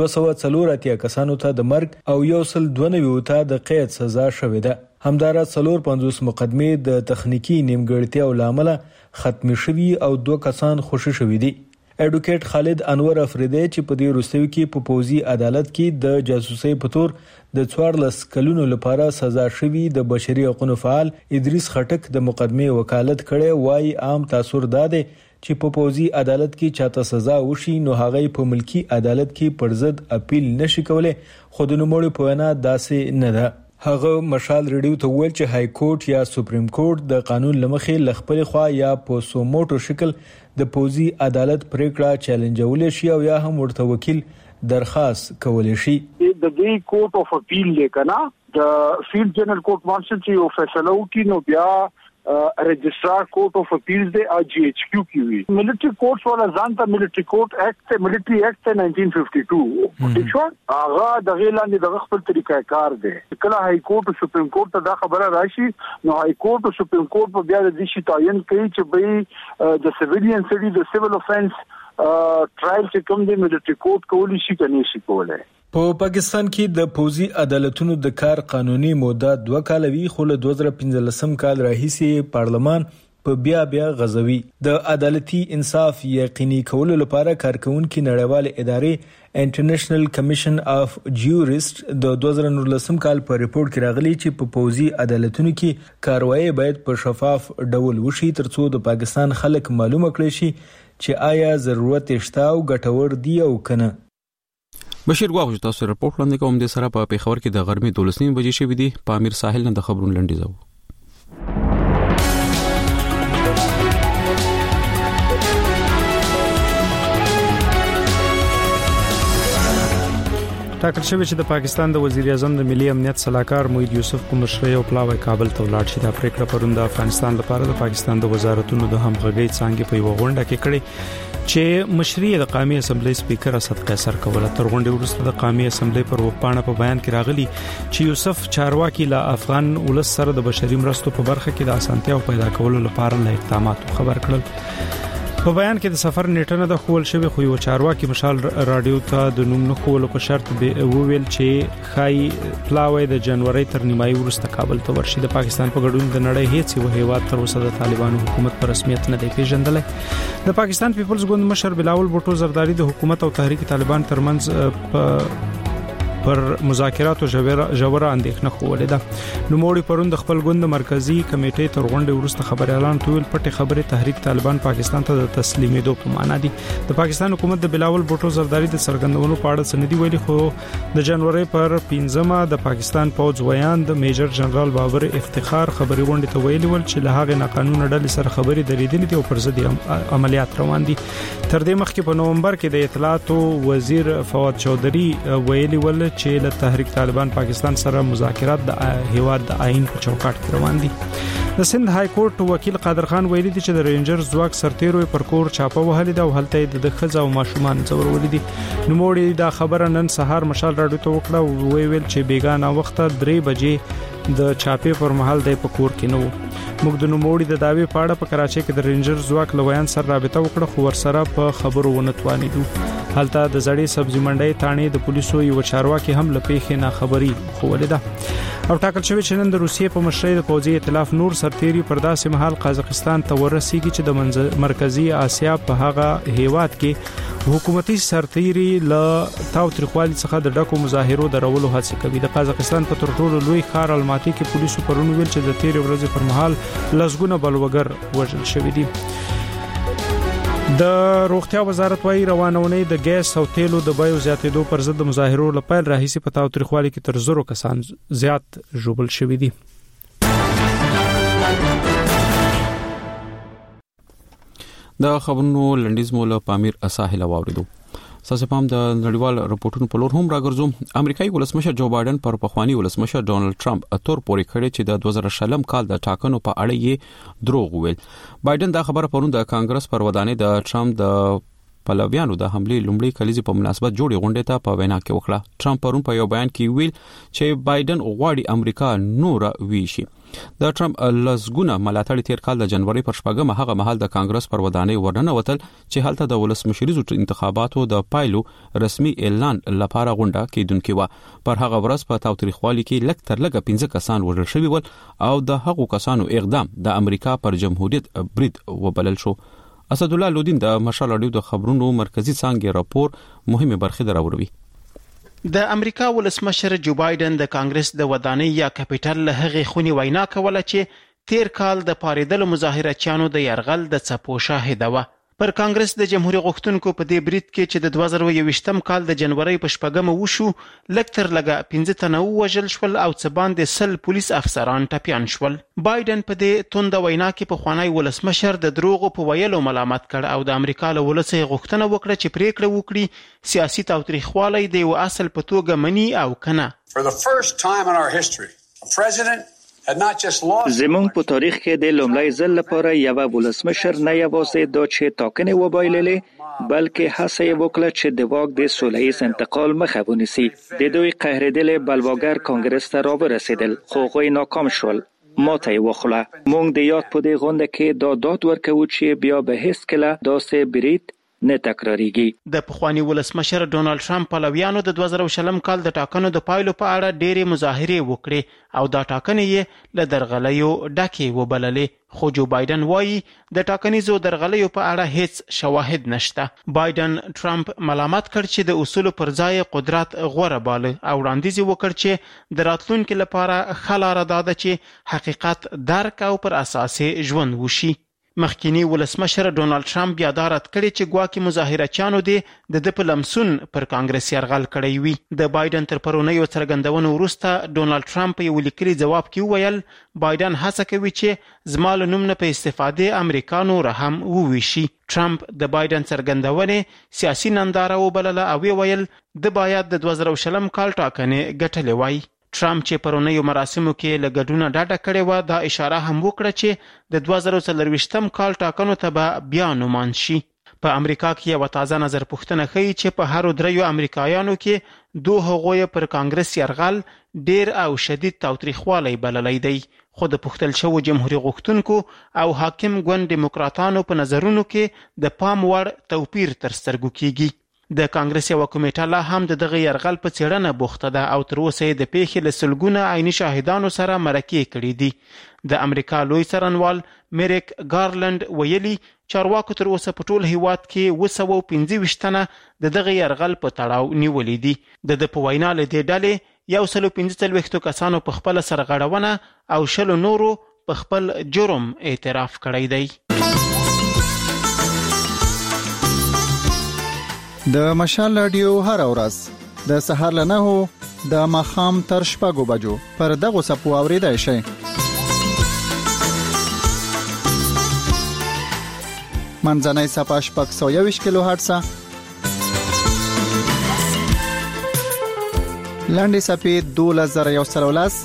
240 کسانو ته د مرګ او 192 ته د قید سزا شوې ده. همدارا 450 مقدمه د تخنیکی نیمګړتیا لامل ختم شوي او 2 کسان خوشی شوي دي. اډوکیټ خالد انور افریدی چې په دې وروستیو کې په فوزي عدالت کې د جاسوسۍ په تور د 14 کلونو لپاره سزا شوی د بشري حقوقو فعال ادریس خټک د مقدمه وکالت کړي وای عام تاثر داده چې په فوزي عدالت کې چاته سزا وشي نو هغه په ملکی عدالت کې پر ضد اپیل نشي کولای خو د نوموړي په وینا داسې نه ده. هغه مشال ریډیو ته ویل چې های کورټ یا سپریم کورټ د قانون لمخې لخپل خوا یا په سوموټو شکل د فوزي عدالت پریکړه چیلنجول شي او یا هم ورته وکیل درخواست کول شي. د دې کورټ اف اپیل لیکنا د فیلډ جنرال کورټ مارشل چې یو فیصله وکړي نو بیا رجسٹرار کورٹ اف اپیلز دے او جی ایچ کیو کی وی ملټری کورټس والا ځان ته ملټری کورټ ایکټ ملټری ایکټ 1952 ٹھیک شو هغه د غیلاندې د خپل طریقې کار دی کله هاي کورټ او سپریم کورټ ته دا خبره راشي نو هاي کورټ او سپریم کورټ په بیا د دې شي تعین کوي چې به د سیویلین سټډي د سیویل افنس ټرایل چې کوم دی ملټری کورټ کولی شي کني شي کولای په پاکستان کې د پوزي عدالتونو د کار قانوني موده 2 کال وی خو له 2015 کال راهیسې پارلمان په بیا غزوي د عدالتي انصاف یقیني کولو لپاره کارکونکو نړیوال ادارې انټرنیشنل کمیشن اف جیوریست د 2019 کال په ریپورت کې راغلي چې په پوزي عدالتونو کې کاروایی باید په شفاف ډول وشي ترڅو د پاکستان خلک معلومه کړي شي چې آیا ضرورت شته او ګټور دی او کنه بشیر غواړي تاسو رپورټ لاندې کوم د سره په پیښور کې د غرمې 12 بجې شوې دي په امیر ساحل نه د خبرونو لنډیز وو ټاکل شوی چې د پاکستان د وزیر اعظم د ملي امنیت صلاحکار موحد یوسف په مشرۍ او پلاوی کابل ته ولاړ شي د پریکړه پروند د افغانستان لپاره د پاکستان د وزارتونو د همغږي څنګه په یو غونډه کې کړي چې مشري د قومي اسمبلی سپیکر اسد قیصر کوله تر غونډې وروسته د قومي اسمبلی پر وپاڼه په بیان کې راغلي چې یوسف چارواکي له افغان ولس سره د بشري مرستو په برخه کې د اسانتیاو پیدا کولو لپاره له اقدامات خبر کړل په بیان کې د سفر نیټه نه د خول شوی خو یو چارواکي مشال رادیو ته د نوم نه خول په شرط به وویل چې خای پلاوی د جنوري تر نیمایي وروسته کابل ته ورشي د پاکستان په ګډون د نړۍ هیڅ یو هیواد تر اوسه د طالبانو حکومت پر رسمیت نه دی پیژندلې د پاکستان پیپلز ګوند مشر بلاول بوټو زرداری د حکومت او تحریک طالبان ترمنځ پر مذاکرات او جوړه اندېښنه خوولې ده نوموړي پروند خپل ګوند مرکزی کمیټې تر غونډې وروسته خبري اعلان تویل پټه خبره تحریک طالبان پاکستان ته د تسلیمېدو په معنا دي د پاکستان حکومت د بلاول بوټو زرداری د سرګندونو په اړه سندې ویلي خو د جنوري پر 15 د پاکستان پوز ویان د میجر جنرال بابر افتخار خبري غونډې ته ویلي ول چې له هغه ناقانونه ډلې سره خبري درېدلې دي او پر ضد عملیات روان دي تر دې مخکې په نومبر کې د اطلاعات وزیر فواد چودري ویلي ول چې له تحریک طالبان پاکستان سره مذاکرات د هیواد د آئین په چوکاټ کې روان دي د سند های کورټ وکیل قادر خان ویلي دی چې د رینجر ځواک سرتیرو پر کور چاپه وهلې ده او هلته د خزه او ماشومان څورولې دي نوموړي دا خبره نن سهار مشال راډیو ته وکړه او ویل چې بیگانه وخت 3 بجې د چاپې پر محل د پکور کې نو موږ د نوموړي د داوی په اړه په کراچۍ کې د رینجر ځواک لویان سره رابطه وکړه خو ورسره په خبرو ونتوانیدو هلته د زړې سبزی منډي تانې د پولیسو یو چارواکي هم لپیخې نه خبري خوولې ده او ټاکل شوی چې نن د روسیې په مشرۍ د پوځي ائتلاف نور سرتيري پر داسې محل قازقستان ته ورسیږي چې د مرکزی اسیا په هغه هیواد کې حکومتي سرتيري ل تاوتریخوالي څخه د ډکو مظاهرو درولو هڅه کوي د قازقستان په تر ټولو لوی ښار الماتی کې پولیسو پرون ویل چې د 13 ورځې پر مهال لسګونه بلوګر وژل شوی دي د روغتیا وزارت وايي روانونې د ګیس او تیلو د بیو زیاتېدو پر ضد مظاهرو لپاره راهیسي په تاوتریخوالي کې تر 0 کسان زیات ژوبل شوی دي د خبرونو لنډیز مولا پامیر ساحل واوریدو ساسه پام د نړیوال راپورټونو په لور هم راګرځو امریکایي ولسمشر جو بایدن پر پخوانی ولسمشر ډونالد ټرمپ اتور پورې کړی چې د 2020 کال د ټاکنو په اړه یې دروغ ویل بایدن دا خبره پروند د کانګرس پر ودانې د ټرمپ د پلویانو د حمله لومړی کلیزي په مناسبت جوړې غونډې ته په وینا کې وکړه ټرمپ پرون په یو بیان کې ویل چې بایدن غواړي امریکا نور ویشي د ټرمپ لسګونه ملاتړي تیر کال د جنوري پر 14 هغه مهال د کانګرس پر ودانې ورننه وتل چې هلته د ولسمشریزو انتخاباتو د پایلو رسمي اعلان لپاره غونډه کېدونکې و پر هغه ورځ په تاوتریخوالي کې لږ تر لږه 15 کسان وژل شوي ول او د هغو کسانو اقدام د امریکا پر جمهوریت برید وبلل شو اسد الله لودین د مشال اډیو د خبرونو مرکزی څنګه راپور مهمه برخه دراوروي د امریکا ولسمشر جو بایدن د کانګرس د ودانۍ یا کپټل له هغې خونی وینا کوله چې تیر کال د پاریدل مظاهرچیانو د يرغل د څپو شاهده و پر کانګرس د جمهوریت غوښتونکو په دې برید کې چې د 2021 کال د جنوري په 14 وشو لکتر لګه 15 تنه وژل شول او څه باندې 100 پولیس افسران ټپيان شول بایدن په دې توند وینا کې په خوانی ولسمشر د دروغو په ویلو ملامت کړ او د امریکا له ولسي غوښتنه وکړه چې پریکړه وکړي سیاسي تاوتریخوالی د یو اصل په توګه مني او کنه For the first time in our history a president زمونږ په تاریخ کې د لومړی ځل لپاره یو ولسمشر نه یوازې دا چې ټاکنې وبایللې بلکې هڅه یې وکړه چې د واک د سولهییز انتقال مخه ونیسي. د دوی قهرېدلې بلواګر کانګرس ته راورسېدل خو هغوی ناکام شول. ماته یې وخوړه. موږ د یاد په دې غونډه کې دا داد ورکوو چې بیا به هیڅکله داسې برید نه تکراریږي. د پخوانی ولسمشر ډونالد ټرمپ پلویانو د 2020 کال د ټاکنو د پایلو په اړه ډېرې مظاهرې وکړې او دا ټاکنې یې له درغلیو ډکې وبللې. خو جو بایدن وایي د ټاکنیزو درغلیو په اړه هیڅ شواهد نشته. بایدن ټرمپ ملامت کړ چې د اصولو پر ځای قدرت غوره باله او وړاندیز وکړ چې د راتلونکي لپاره ښه لاره دا ده چې حقیقت درک او پر اساس ژوند وشي. مخکینی ولسمشر ډونالد ټرمپ بیا دا رد کړی چې ګواکې مظاهرچیانو د په لمسون پر کانګرس یرغل کړی وي. د بایدن تر پرونیو څرګندونو وروسته ډونالد ټرمپ یو لیکلي ځواب کې وویل بایدن هڅه کوي چې زما له نوم نه په استفادې امریکانو رحم وویشي. ټرمپ د بایدن څرګندونې سیاسي ننداره وبلله او ویل د باید د 2020 کال ټاکنې ګټلې وای. ټرمپ چې پرونیو مراسمو کې له ګډونه ډاډه کړې وه دا اشاره هم وکړه چې د 2024 کال ټاکنو ته به بیا نومان شي. په امریکا کې یو تازه نظر پوښتنه ښیي چې په هر دریو امریکایانو کې دوه هغوی پر کانګرس یرغل ډیر او شدید تاوتریخوالی بللی دی. خو د پوښتل شوو جمهوریت غوښتونکو او حاکم ګوند دیموکراتانو په نظرونو کې د پام وړ توپیر تر سترګو کیږي. د کانګرس یو کمیټه لا هم د دغه یرغل په څېړنه بوخته ده او تر اوسه یې د پیښې له سلګونه عیني شاهدانو سره مرکې کړي دي. د امریکا لوی څارنوال میریک ګارلند ویلي چارواکو تر اوسه په ټول هیواد کې 225 تنه د دغه یرغل په تړاو نیولې دي. د په وینا له دې ډلې 145 کسانو په خپل سرغړونه او 10 نورو په خپل جرم اعتراف کړی دی. د مشال رادیو هر ورځ د سهار له 9 د ماخام تر 6 بجو پر دغه سپو اوریدای شي. منځنۍ صفه 621 کیلو هرتز، لاندې صفه 2113،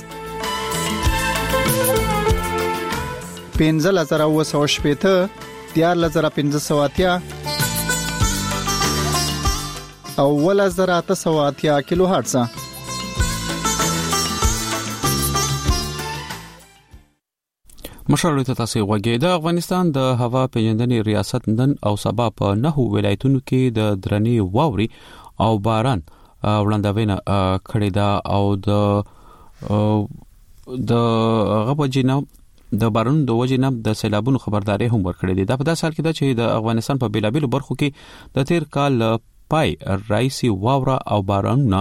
15980، 14580 او 1880 کیلو هرتز. مشرلو ته تاسو غوږی. د افغانستان د هوا پیژندنې ریاست نن او سبا په 9 ولایتونو کې د درنې واوري او باران وړاندوینه کړې ده او د غبجینه د باران د وجنه د سیلابونو خبرداري هم ورکړې ده. په داسې حال کې ده چې د افغانستان په بیلابیلو برخو کې د تیر کال پای رئیسي واوره او بارانونه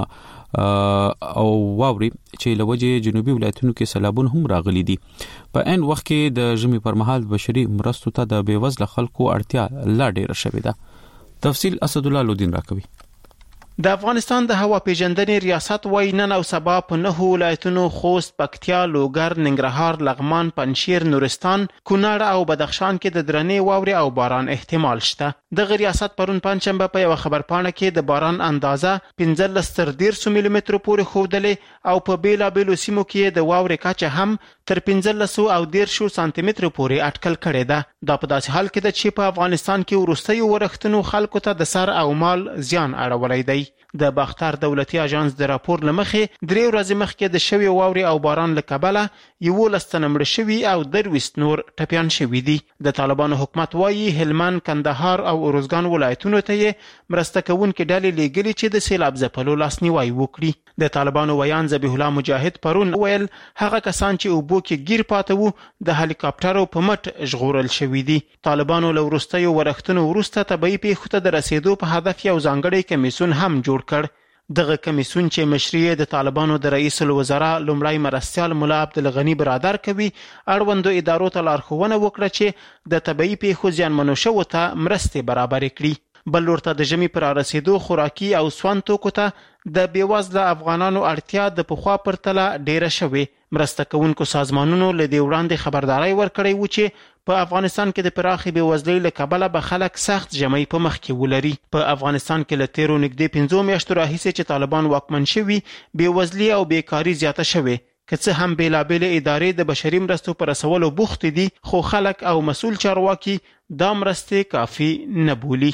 او واوري چې لوجه جنوبي ولایتونو کې سیلابونه هم راغلي دي. په ان وخت کې د ژمي پر مهال بشري مرستو ته د بیوزله خلکو اړتیا لا ډیره شوې ده. تفصیل اسد الله لودین راکوي. د افغانستان د هوا پیژندنې ریاست وايي نن او سبا په 9 ولایتونو خوست، پکتیا، لوګر، ننګرهار، لغمان، پنجشیر، نورستان، کونړ او بدخشان کې د درنې واوري او باران احتمال شته. د ریاست پرون پنځشنبه په یو خبرپاڼه کې د باران اندازه 15 ملي متر پورې ښودلې او په بیلابیلو سیمو کې د واوري کچه هم تر 15 او 10 سانتي متر پورې اټکل کړې ده. دا په داسې حال کې ده چې په افغانستان کې ورستیو ورښتونو خلکو ته د سر او مال زیان اړولی دی. د باختر دولتي اژانس د راپور لمخې 3 ورځې مخکې د شوی واوري او باران له کبله 11 تنه مړه شوي او 23 نور ټپيان شوي دي. د طالبانو حکومت وايي هلمند، کندهار او اروزګان ولایتونو ته مرسته کوونکې ډلې لیږلي چې د سیلاب ځپلو لاسنیوي وکړي. د طالبانو ویان ذبیح الله مجاهد پرون ویل هغه کسان چې اوبو کې گیر پاتې وو د هلیکاپټرو په مټ ژغورل شوي دي. طالبانو له وروستیو ورښتونو وروسته طبيعي پیښو ته د رسیدو په هدف یو ځانګړی کمیسیون هم جوړ کړ. دغه کمیسیون چې مشري د طالبانو د رئیس الوزرا لومړی مرستیال مولا عبدالغنی برادر کوي اړوندو ادارو ته لارښوونه وکړه چې د طبيعي پیښو زیانمنو شوو ته مرستې برابرې کړي. بل ورته د ژمي پر رسیدو خوراکي او سون توکو ته د بیوزله افغانانو اړتیا د پخوا پرتله ډیره شوې. مرسته کوونکو سازمانونو له دې وړاندې خبرداري ورکړې و چې په افغانستان کې د پراخي بیوزلۍ له کبله به خلک سخت ژمی په مخ کې ولري. په افغانستان کې له تیرو نږدې 5 میاشتو راهیسې چې طالبان واکمن شوي بیوزلي او بیکاری زیاته شوې. که څه هم بیلابېل ادارې د بشري مرستو پر رسولو بوخت دي، خو خلک او مسؤل چارواکي دا مرستې کافي نه بولي.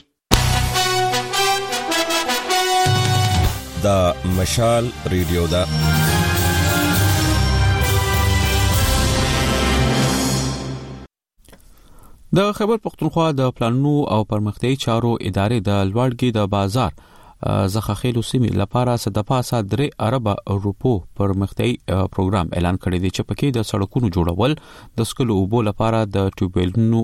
دا مشال ریډیو دا د خیبر پختونخوا د پلانونو او پرمختیايي چارو ادارې د لوړګي د بازار زخخېلو سیمې لپاره صدپاسه 3 ارب روپو پرمختیايي پروګرام اعلان کړی دی چې پکې د سړکونو جوړول، د سکلو اوبو لپاره د ټیوبویلونو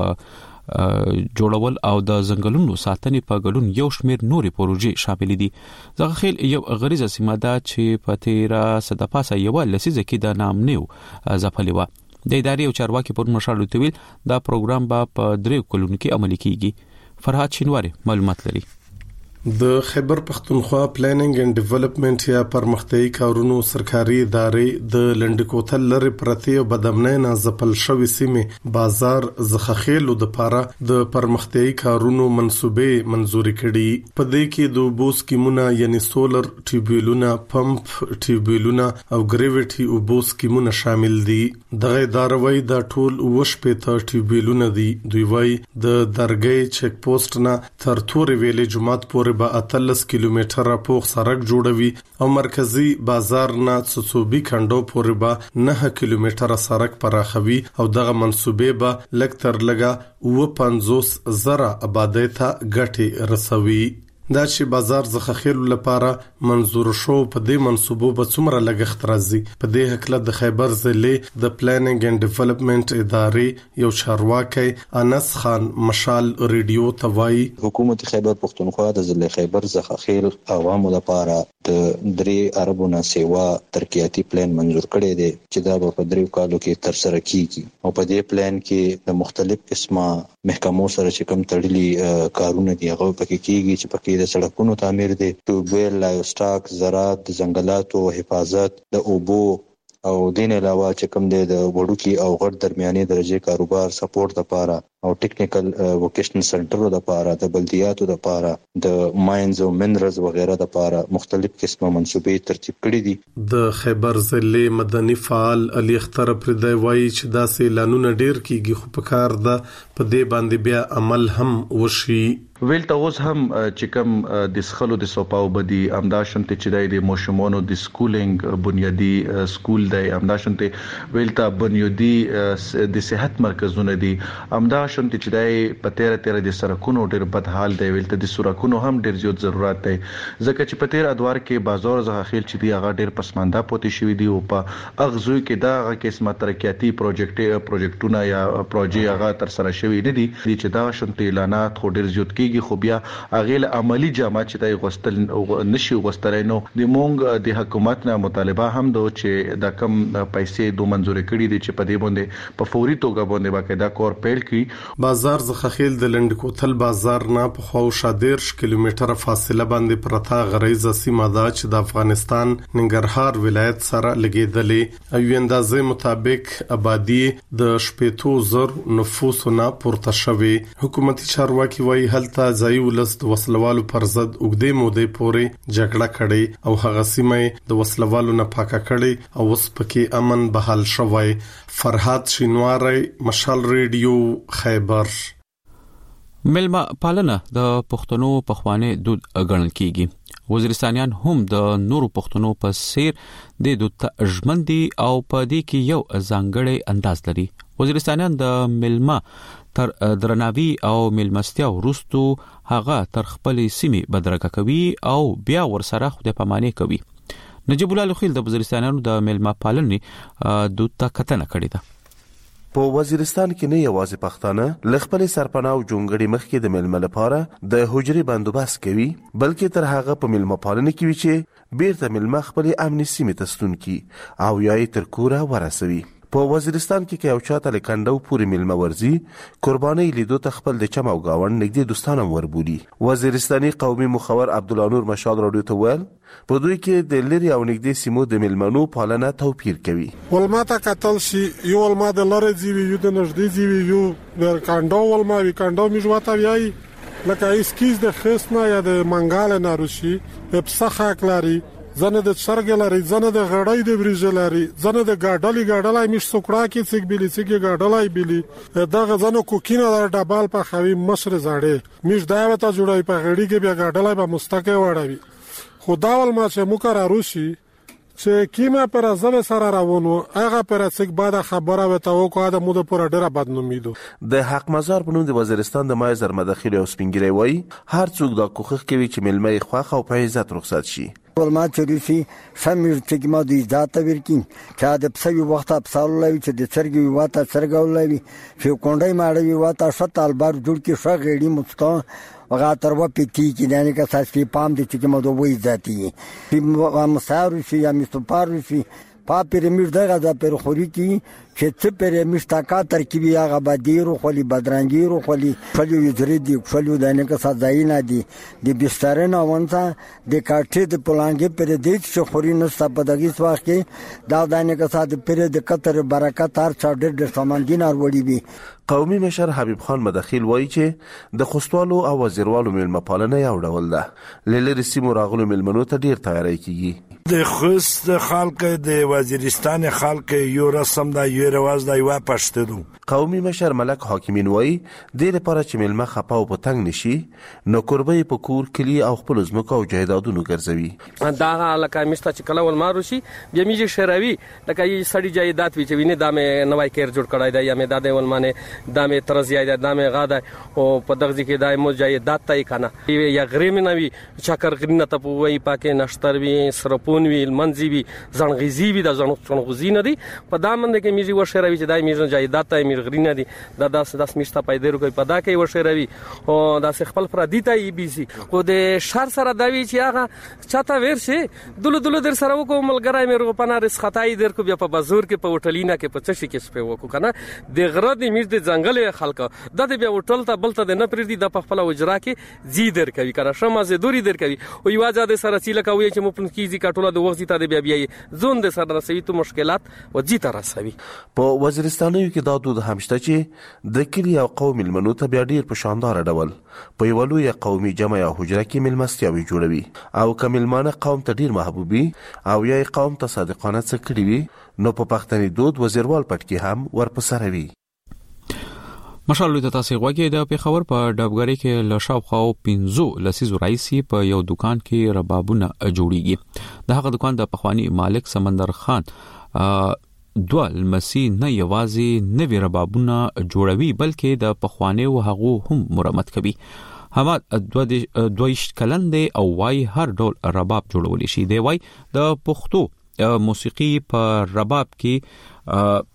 جوړول او د ځنګلونو ساتنې په ګډون یو شمېر نورې پروژې شامل دي. زخخېل یو غریزه سیمه ده چې په 13 صدپاسه یو لسیزه کې د نام نیو ځپلې و. د ادارې او چارواکي پر مشال تویل دا پروګرام په 3 کلونو کې عملي کیږي. فرهاد شینواری معلومات لري. د خیبر پختونخوا پلانینګ اینڈ ډیولپمنٹ یا پرمختیايي کارونو سرکاري ادارې د لنډکوتل لري پرتی او بدامنۍ نه ځپل شوې سیمې بازار زخخېلو د پاره د پرمختیايي کارونو منسوبې منزوري کړي. په دې کې د اوبو سکیمونه یعنی سولر ټیوبویلونه، پمپ ټیوبویلونه او ګریویټي اوبو سکیمونه شامل دي. دغه ادارې وایي دا ټول وشپېته ټیوبویلونه دي. دوی وایي د درګۍ چک پوسټ نه تر تورې ویلې جمعات پورې به 13 کیلومتره پوخ سړک جوړوي او مرکزی بازار نه څوڅوبي کندو پورې به 9 کیلومتره سړک پراخوي او دغه منسوبې به لکتر لګا 50,000 آبادی ته ګټه رسوي. دا چې بازار زخخېلو لپاره منظور شو په دې منسوبو به څومره لګښت راځي. په دې حکله د خیبر ضلع د پلانینګ اینڈ ډیولپمنٹ ادارې یو چارواکي انس خان مشال ریډیو ته وایي حکومت خیبر پختونخوا د ضلع خیبر زخخېل عوامو لپاره د 3 اربونه سیوا ترقیاتی پلان منظور کړی دی چې دا په 3 کالو کې تر سره کیږي او په دې پلان کې د مختلف قسمه محکمو سره چې کوم تړلي کارونه دي هغه پکې کیږي چې پکې د سړکونو تعمیر دي، ټیوبویل، لایوسټاک، زراعت، د ځنګلاتو حفاظت، د اوبو او دین علاوه چې کوم د وړوکی او غټ درمیاني درجه کاروبار سپورټ لپاره او ټیکنیکل ووکیشنل سنټرو لپاره، د بلدیاتو لپاره، د ماینز او منرالز وغیرہ لپاره مختلف قسمه منسوبې ترتیب کړې دي. د خیبر ضلع مدني فعال علي اختر پردی وایي چې داسې اعلانونه ډیر کیږي خو په کار ده په دې باندې بیا عمل هم وشي. ویلته اوس هم چې کوم د سخلو د سوپاو بدی امداشنته چې د موشمونو د سکولینګ بنیادی سکول دی، امداشنته ویلته بنیادی د صحت مرکزونه دي، امداشنته چې د پتیره د سرکونو ډیر بد حال دی، ویلته د سرکونو هم ډیر زیات ضرورت دی ځکه چې پتیره ادوار کې بازار زخخېل چې دی هغه ډیر پسمانده پوتې شوی دی او په اغزوی کې دا قسمه ترقیاتی پروجیکټونه یا پروژې هغه تر سره شوی نه دي چې دا شنت اعلانات خو ډیر زیات خو بیا اغه عملی جامعات چې د غوستل نشي غوستلینو د مونږ د حکومت نه مطالبه هم دو چې د کم پیسې دو منزور کړي دي چې په دې باندې په فوري توګه باندې باقاعده کور پیل کړي. بازار زخخېل د لنډکوتل بازار نه په خو 13 کیلومتره فاصله باندې پرتا غریزه سیمه ده چې د افغانستان ننګرهار ولایت سره لګیدلې او اندازې مطابق آبادی د 70,000 نفوسونه پورته شوی. حکومتي چارواکي وايي هلته ځای ولس د وسلوالو پر ضد اوږدې مودې پورې جګړه کړې او هغه سیمه د وسلوالو نه پاکه کړې او اوس پکې امن بحال شوی. فرهاد شینواری مشال ریډیو خیبر. ملما پالنه د پښتنو پخوانی دود ګڼل کیږي. وزیرستانیان هم د نورو پښتنو په څیر د دود ژمندي او په دې کې یو ځانګړی انداز لري. وزیرستانیان د ملما تر درناوی او ملمستیا ورستو هغه تر خپل سیمې بدرګه کوي او بیا ورسره خدای پاماني کوي. نجیب الله لخیل د وزیرستانیانو د ملما پالنې دوت کتنه کړې ده. په وزیرستان کې نه یوازې پښتانه لخپل سرپناه او جونګړي مخ کې د ملمه لپاره د حجري بندوبست کوي بلکې تر هغه په ملمه پالنه کې وی چې بیرته ملمه خپل امني سیمه تستون کی او یای تر کوره ورسوي. په وزیرستان کې یو چاته لکندو پوری ملمه ورزي قرباني لیدو ته خپل د چم او گاوند نږدې دوستانه وربولي. وزیرستاني قومي مخور عبدالنور مشال رادیو ته ویل په دوی کې د لری او نږدې سیمو د ملمنو پالنه توپیر کوي. ولماته کتل شي یو ولما د لری زیوی یو د نږدې زیوی یو د کاندو ولما وی کاندو میجواته ویای لکه اسکیز د خصنه یا د منګال ناروشي په صحه کلاري زنه د چرګ لري زنه د غړای د بریج لري زنه د ګاډلای مش سوکړه کې څګ بلی څګ ګاډلای بلی دغه زنه کوکینه د ډبال په خوي مصر زاړې مش دایوته جوړای په غړي کې بیا ګاډلای په مستقه وړوي خداول ما چې مقرر روشي چې کیمه پر ازمه سره راوونو هغه پر څګ بعد خبره وته او کو د مود پر ډیره بدنومیدو د حق مزار په نوم د وزیرستان د مایزر مداخله او سپینګری وای هر څوک د کوخخ کوي چې ملمه خوخه او په عزت رخصت شي ولما چریسی سمیر چې ما د ذات ورکین چې د پسوي وخت ابصالوي چې د چرګي واته چرګولوي چې کونډای ماړوي واته شتال بار جوړ کې شغېړي مستا وغه تر و پتی کې دانه کا ساسي پام دي چې ما دوه وې ذاتي په مساروي یا مستپاروي پاپره میر دغه د پر خوري کی چې څه پر مشتاقا ترکیبي هغه بدیرو خولي بدرنګیرو خولي فلو یذری دی فلو دانه کا سازاینه دی د بسترنه وانته د کاټې د پلانګې پر دې چې خوري نو ستپدګي سواخ کې دا دانه کا ساده پر د قطر برکت هر چا ډېر سامان دینار وړي وي قومي مشر حبیب خان مداخل وایي چې د خوستوالو او وزیروالو ملمه پالنه یو ډول ده لری سیمو راغلو ملمنو ته ډیر تیاری کیږي د خوست خلک د وزیرستان خلک یو رسم دا یو رواز دا یو پښتو قومي مشر ملک حاکمین وایي د لپاره چې ملمه خپاو په تنگ نشي نو قربې په کور کلی او خپل زمکو او جهادونو ګرځوي دا علاقه مشته چې کله ول مارو شي بیا میږي شراوي لکه یي سړی جایدات وی چې ویني دا مې نوای کیر جوړ کړای دا یا مې دا د ول مانه دا مې ترزیای دا مې غاده او په دغه کې دا مو جایدات تای کنه یا غریم نه وی چکر غرینه ته وای پاکه نشتر وی سرپون وی منځي وی زنغیزي وی د زنغوزي نه دی په دا منده کې میږي وشراوي چې دا میږي جایدات تای غرینه دي دا داس میشته پیدا کوي په دا کې وشروي او دا خپل پردي ته ای بي سي خو د شهر سره دا وی چې هغه چاته ورشي دلو در سره وکړو ملګری مې رو پنا رس خدای در کو بیا په بازار کې په هوټلینا کې په چشي کې سپه وکړو کنه د غره د میز د ځنګل خلک د بیا هوټل ته بلته د نه پردي د خپل وجرا کې زی در کوي کنه شمه زه دوری در کوي او یو ځاده سره چې لکه وی چې مو پن کیږي کټوله د وخت ته بیا زون د سره رسوي تو مشکلات و جی ته رسوي په وزیرستانو کې دا دود همشته چې د کلی او قومي ملمنو ته بیا ډیر په شاندار ډول په یو لوی قومي جمع یا حجره کې ملمستیاوي جوړوي او کملمانه قوم ته ډیر محبوبي او یا قوم ته صادقانه څه کړی وي نو په پښتني دود وزیروال پټ کې هم ورپسروي مشالله تاسو غوږی د پیښور په ډبګری کې لشاب خو 15 لسیزو رئیسي په یو دکان کې ربابونه جوړیږي د هغه دکان د پخوانی مالک سمندر خان دوال مسی نه یوازې نوی ربابونه جوړوي بلکې د پخوانی او هغه هم مرمت کوي حماد دویش کلند او وای هر ډول رباب جوړول شي دی وای د پښتو موسیقي په رباب کې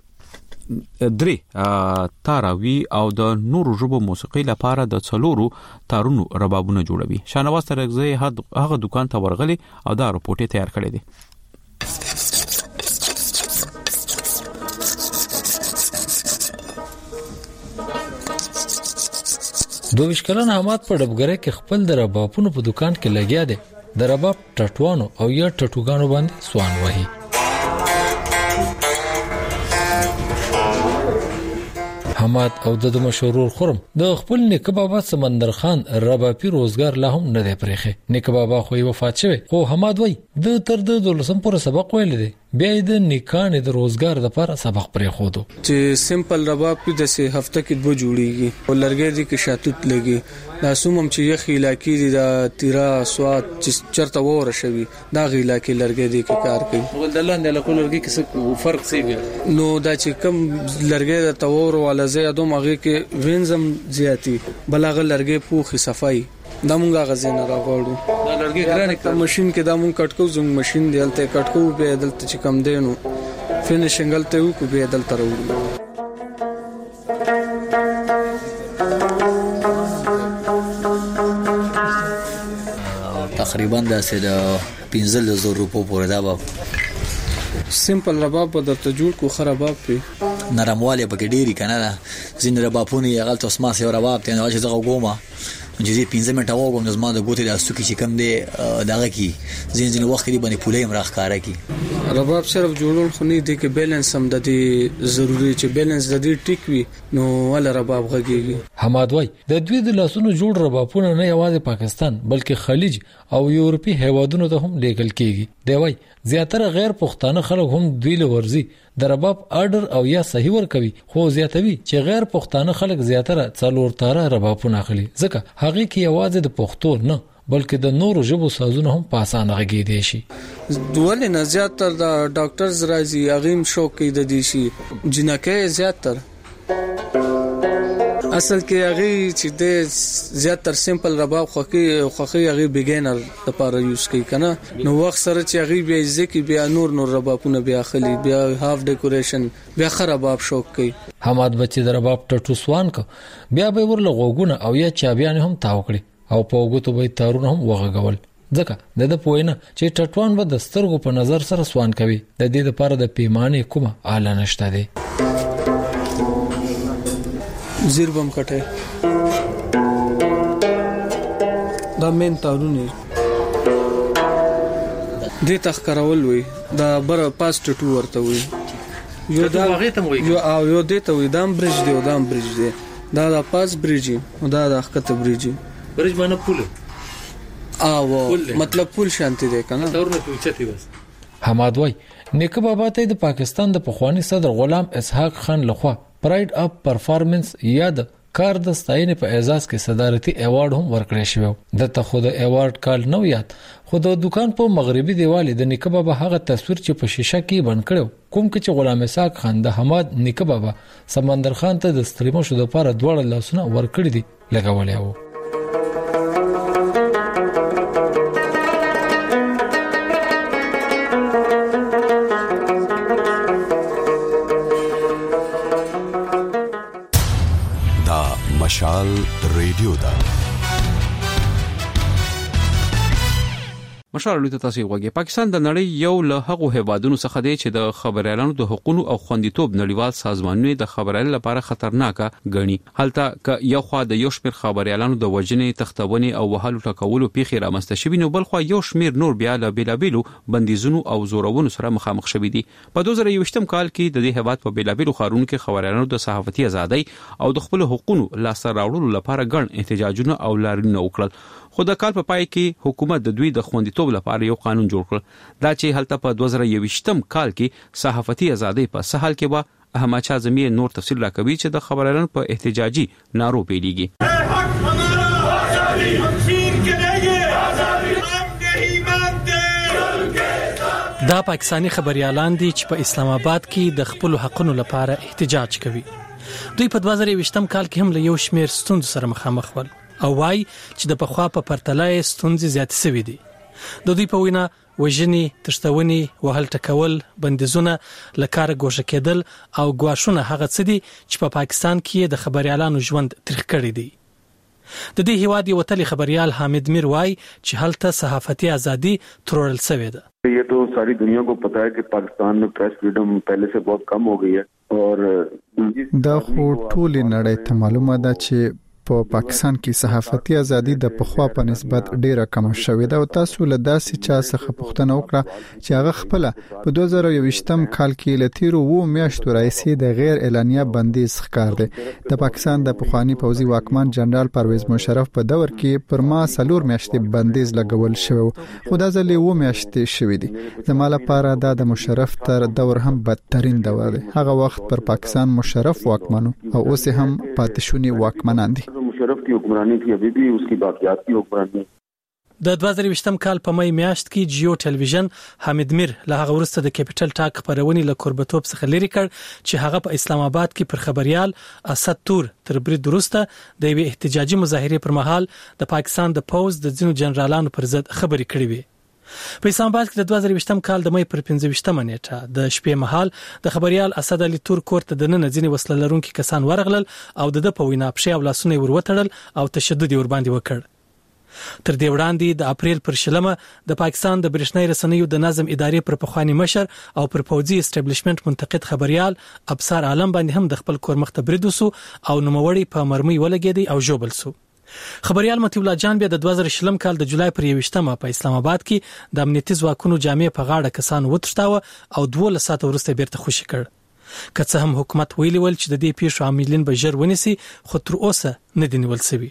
درې تاراوی او د نورو ژبو موسیقي لپاره د څلورو تارونو ربابونه جوړوي شانواز ترغزی هغه دکان ته ورغلی او دا رپورټ تیار کړی دی دویش کلن حماد په ډبګره کې خپل د ربابونو په دکان کې لګیا دی د رباب ټټوانو او یا ټټوګانو باندې سوان وهي حماد او د مشهور خرم د خپل نیکه بابا سمندر خان ربابي روزګار لا هم نه دی پرېخه نیکه بابا خو وفات شوی خو حماد وای د تر د دولسم پر سبق ویل دی بیا د نیکان د روزګار لپاره سبق پرې خو دو چې سیمپل رباب په دسه هفته کې دوه جوړیږي او لرګي دي کې شاتوت لګي دا سومم چې یخ علاقې دي دا تیرا سواد چې چرته وره شوی دا غی علاقې لرګي دي کې کار کوي ول د لاندې له لرګي کې څه فرق سی نو دا چې کم لرګي د تور ولا زیادو مغه کې وینزم زیاتی بلغه لرګي پوخي صفای دا مونږه غزنه راغړو دا لرګي ګرانه په ماشين کې دا مونږ کټکو زنګ ماشين دی دلته کټکو به دلته چې کم دینو فینیشینګ دلته وکړو به دلته راوړو تقریبا د 15000 روپو پورې دا به سیمپل رباب به درته جوړ کو خراباب په نرمواله پکې ډیری کنه زین ربابونه یې غلط اسما سي رباب ته نه چې زغه ګوما چې 15 منټه وګم د زما د ګوتې د سوکي چې کم دی دغه کی زین وخت دی باندې پولې امراخ کارا کی رباب صرف جوړول خو نه دی کې بیلانس هم د دې ضروری چې بیلانس د دې ټیک وي نو ول رباب غږیږي حماد وای د دوی د لاسونو جوړ ربابونه نه یوازې پاکستان بلکې خلیج او یورپی هیوادونو ته هم لیږل کیږي دی وای زیاتره غیر پښتانه خلک هم دوی له ورزي د رباب آرډر او یا صحیح ور کوي خو زیاتوي چې غیر پښتانه خلک زیاتره څلور تاره ربابونه اخلي ځکه هغه کې یوازې د پښتو نه بلکې د نورو ژبو سازونه هم په اسانه غږیدي شي. ولې نه زیاتره د ډاکټرز راځي اغیم شوق کې د دي شي جنکه زیاتره اصل کې هغه چې د زیاتره سیمپل رباب خوخي هغه بیګینر لپاره یوز کوي کنه نو وخت سره چې هغه بیا ځکه بیا نور ربابونه بیا خلی بیا هاف ډیکوریشن بیا خراباب شوق کوي. حماد بچی د رباب ټټو سوان کو بیا به ورله غوګونه او یا چابيان هم تاو کړی او په وګتو به تارونه هم وغغول ځکه د پوینه چې ټټوان به د سترګو په نظر سره سوان کوي د دې لپاره د پیمانه کومه اعلی نشته دی. زیر بم کټه دا مين تارونه د تخکرول وي دا بر پاس ټټو ورته وي یو دا هغه ته وي یو د ته وي دام برج دی دام برج دی دا د پاس برج او دا د حقته برج باندې پول مطلب پول شانتي دی کنه تورنه پوچتي بس. حماد وای نیکه بابا ته د پاکستان د پخوانی صدر غلام اسحاق خان لخوا پراید اپ پرفارمنس یا د کار د ستاینې په اعزاز کې صدارتي ایوارډ هم ورکړی شو. د ته خود ایوارډ کال نو یاد خود د دکان په مغربي دیوال د نیکه بابا هغه تصویر چې په شیشه کې بند کړو کوم چې غلام اسحاق خان د حماد نیکه بابا سمندر خان ته د ستریمو شو د لپاره دوړ لاسونه ورکړي دي لګولې وو. مشال ریډیو دا مشال ته تاسو وګورئ پاکستان د نړۍ یو له هغو هیوادونو څخه دی چې د خبريالانو د حقوقو او خوندیتوب نړیوال سازمانونه د خبريالانو لپاره خطرناک غني. هلته ک یو خوا د یو شمېر خبريالانو د وجنې تختونې او وهلو ټکولو پیښې رامنځته شوي نو بل خوا یو شمېر نور بیا له بیلابیلو بندیزونو او زورونو سره مخامخ شوي دي. په 2021م کال کې د دې هیواد په بیلابیلو خارونو کې خبريالانو د صحافتي ازادۍ او د خپل حقوقو لاسته راوړلو لپاره ګڼ احتجاجونه او لارښوونې وکړل. خو د کال په پای کې حکومت د دوی د خوندیتوب لپاره یو قانون جوړ کړ دا چې هلته په 2021م کال کې صحافتي ازادۍ په سهال کې به احمد شاه زمي نور تفصیل راکوي چې د خبريالانو په احتجاجي نارو پیلېږي. دا پاکستانی خبريالان دي چې په اسلام آباد کې د خپل حقوقو لپاره احتجاج کوي. دوی په 2021م کال کې هم له یو شمېر ستونزو سره مخامخ ول او وايي چې د پخوا په پرتله ستونزې زیات شوې دي. د دوی په وینا وژنې، تښتونې، وهل ټکول، بندیزونه، لکاره ګوښه کېدل او ګواښونه هغه څه دي چې په پاکستان کې د خبريالانو ژوند تریخ کړی دی. د دې هیواد یو تل خبريال حامد میر وايي چې هلته صحافتي ازادي ترورل شوې ده. ये तो सारी दुनिया को पता है कि पाकिस्तान में प्रेस फ्रीडम पहले से बहुत कम हो गई है और دا خو ټول نړۍ ته معلومه ده چې په پاکستان کې صحافتي ازادي د پخوا په نسبت ډیره کم شوې ده او تاسو له داسې چا څخه پوښتنه وکړه چې هغه خپل په 2021م کال کې لتیرو و میاشتو راځي د غیر اعلانیه بندیز ښکار دی. د پاکستان د پخوانی پوځي واکمن جنرال پرویز مشرف په دور کې پر ما سلور میاشتې بندیز لګول شو خو دا ځلې و میاشتې شوې دي. زموږ لپاره دا د مشرف تر دور هم بدترین دور دی. هغه وخت پر پاکستان مشرف واکمنو او اوس هم پاتشونی واکمنان دي. मुशर्रफ की हुक्मरानी थी अभी भी उसकी बाकियात की हुक्मरानी. د 2020م کال په مې میاشت کې جیو ټلویزیون حمید میر له هغه ورسته د کیپټل ټاک خبرونې له قربتوب څخه لري کړ چې هغه په اسلام آباد کې پر خبريال اسد تور تر برید درسته د یو احتجاجي مظاهره پر مهال د پاکستان د پوز د ځینو جنرالانو پر ضد خبرې کړې وي. په اسلام آباد کې د 2020م کال د مې پر 15مه نیټه د شپې مهال د خبريال اسد علي تور کورت د نن ځینې وسله لرونکي کسان ورغلل او د په وینا پښې او لاسونه وروتړل او تشدد ور باندې وکړ. تر دې وړاندې د اپریل پر شلمه د پاکستان د برېښنايي رسنیو د نظم ادارې پر پخوانی مشر او پر پوځي اسټابلیشمنت منتقد خبريال ابصار عالم باندې هم د خپل کور مخ ته برید وسو او نوموړی په مرمۍ ولګیدي او جوبل سو. خبريال مطیع الله جان بیا د 2020م کال د جولای پر 21مه په اسلام آباد کې د امنیتي ځواکونو جامې په غاړه کسان وتښتاوه او 12 ساعته وروسته بیرته خوشی کړ. که څه هم حکومت ویلي ول چې د دې پیښو عاملین به ژر ونیسي خو تر اوسه نه دي نیول شوي.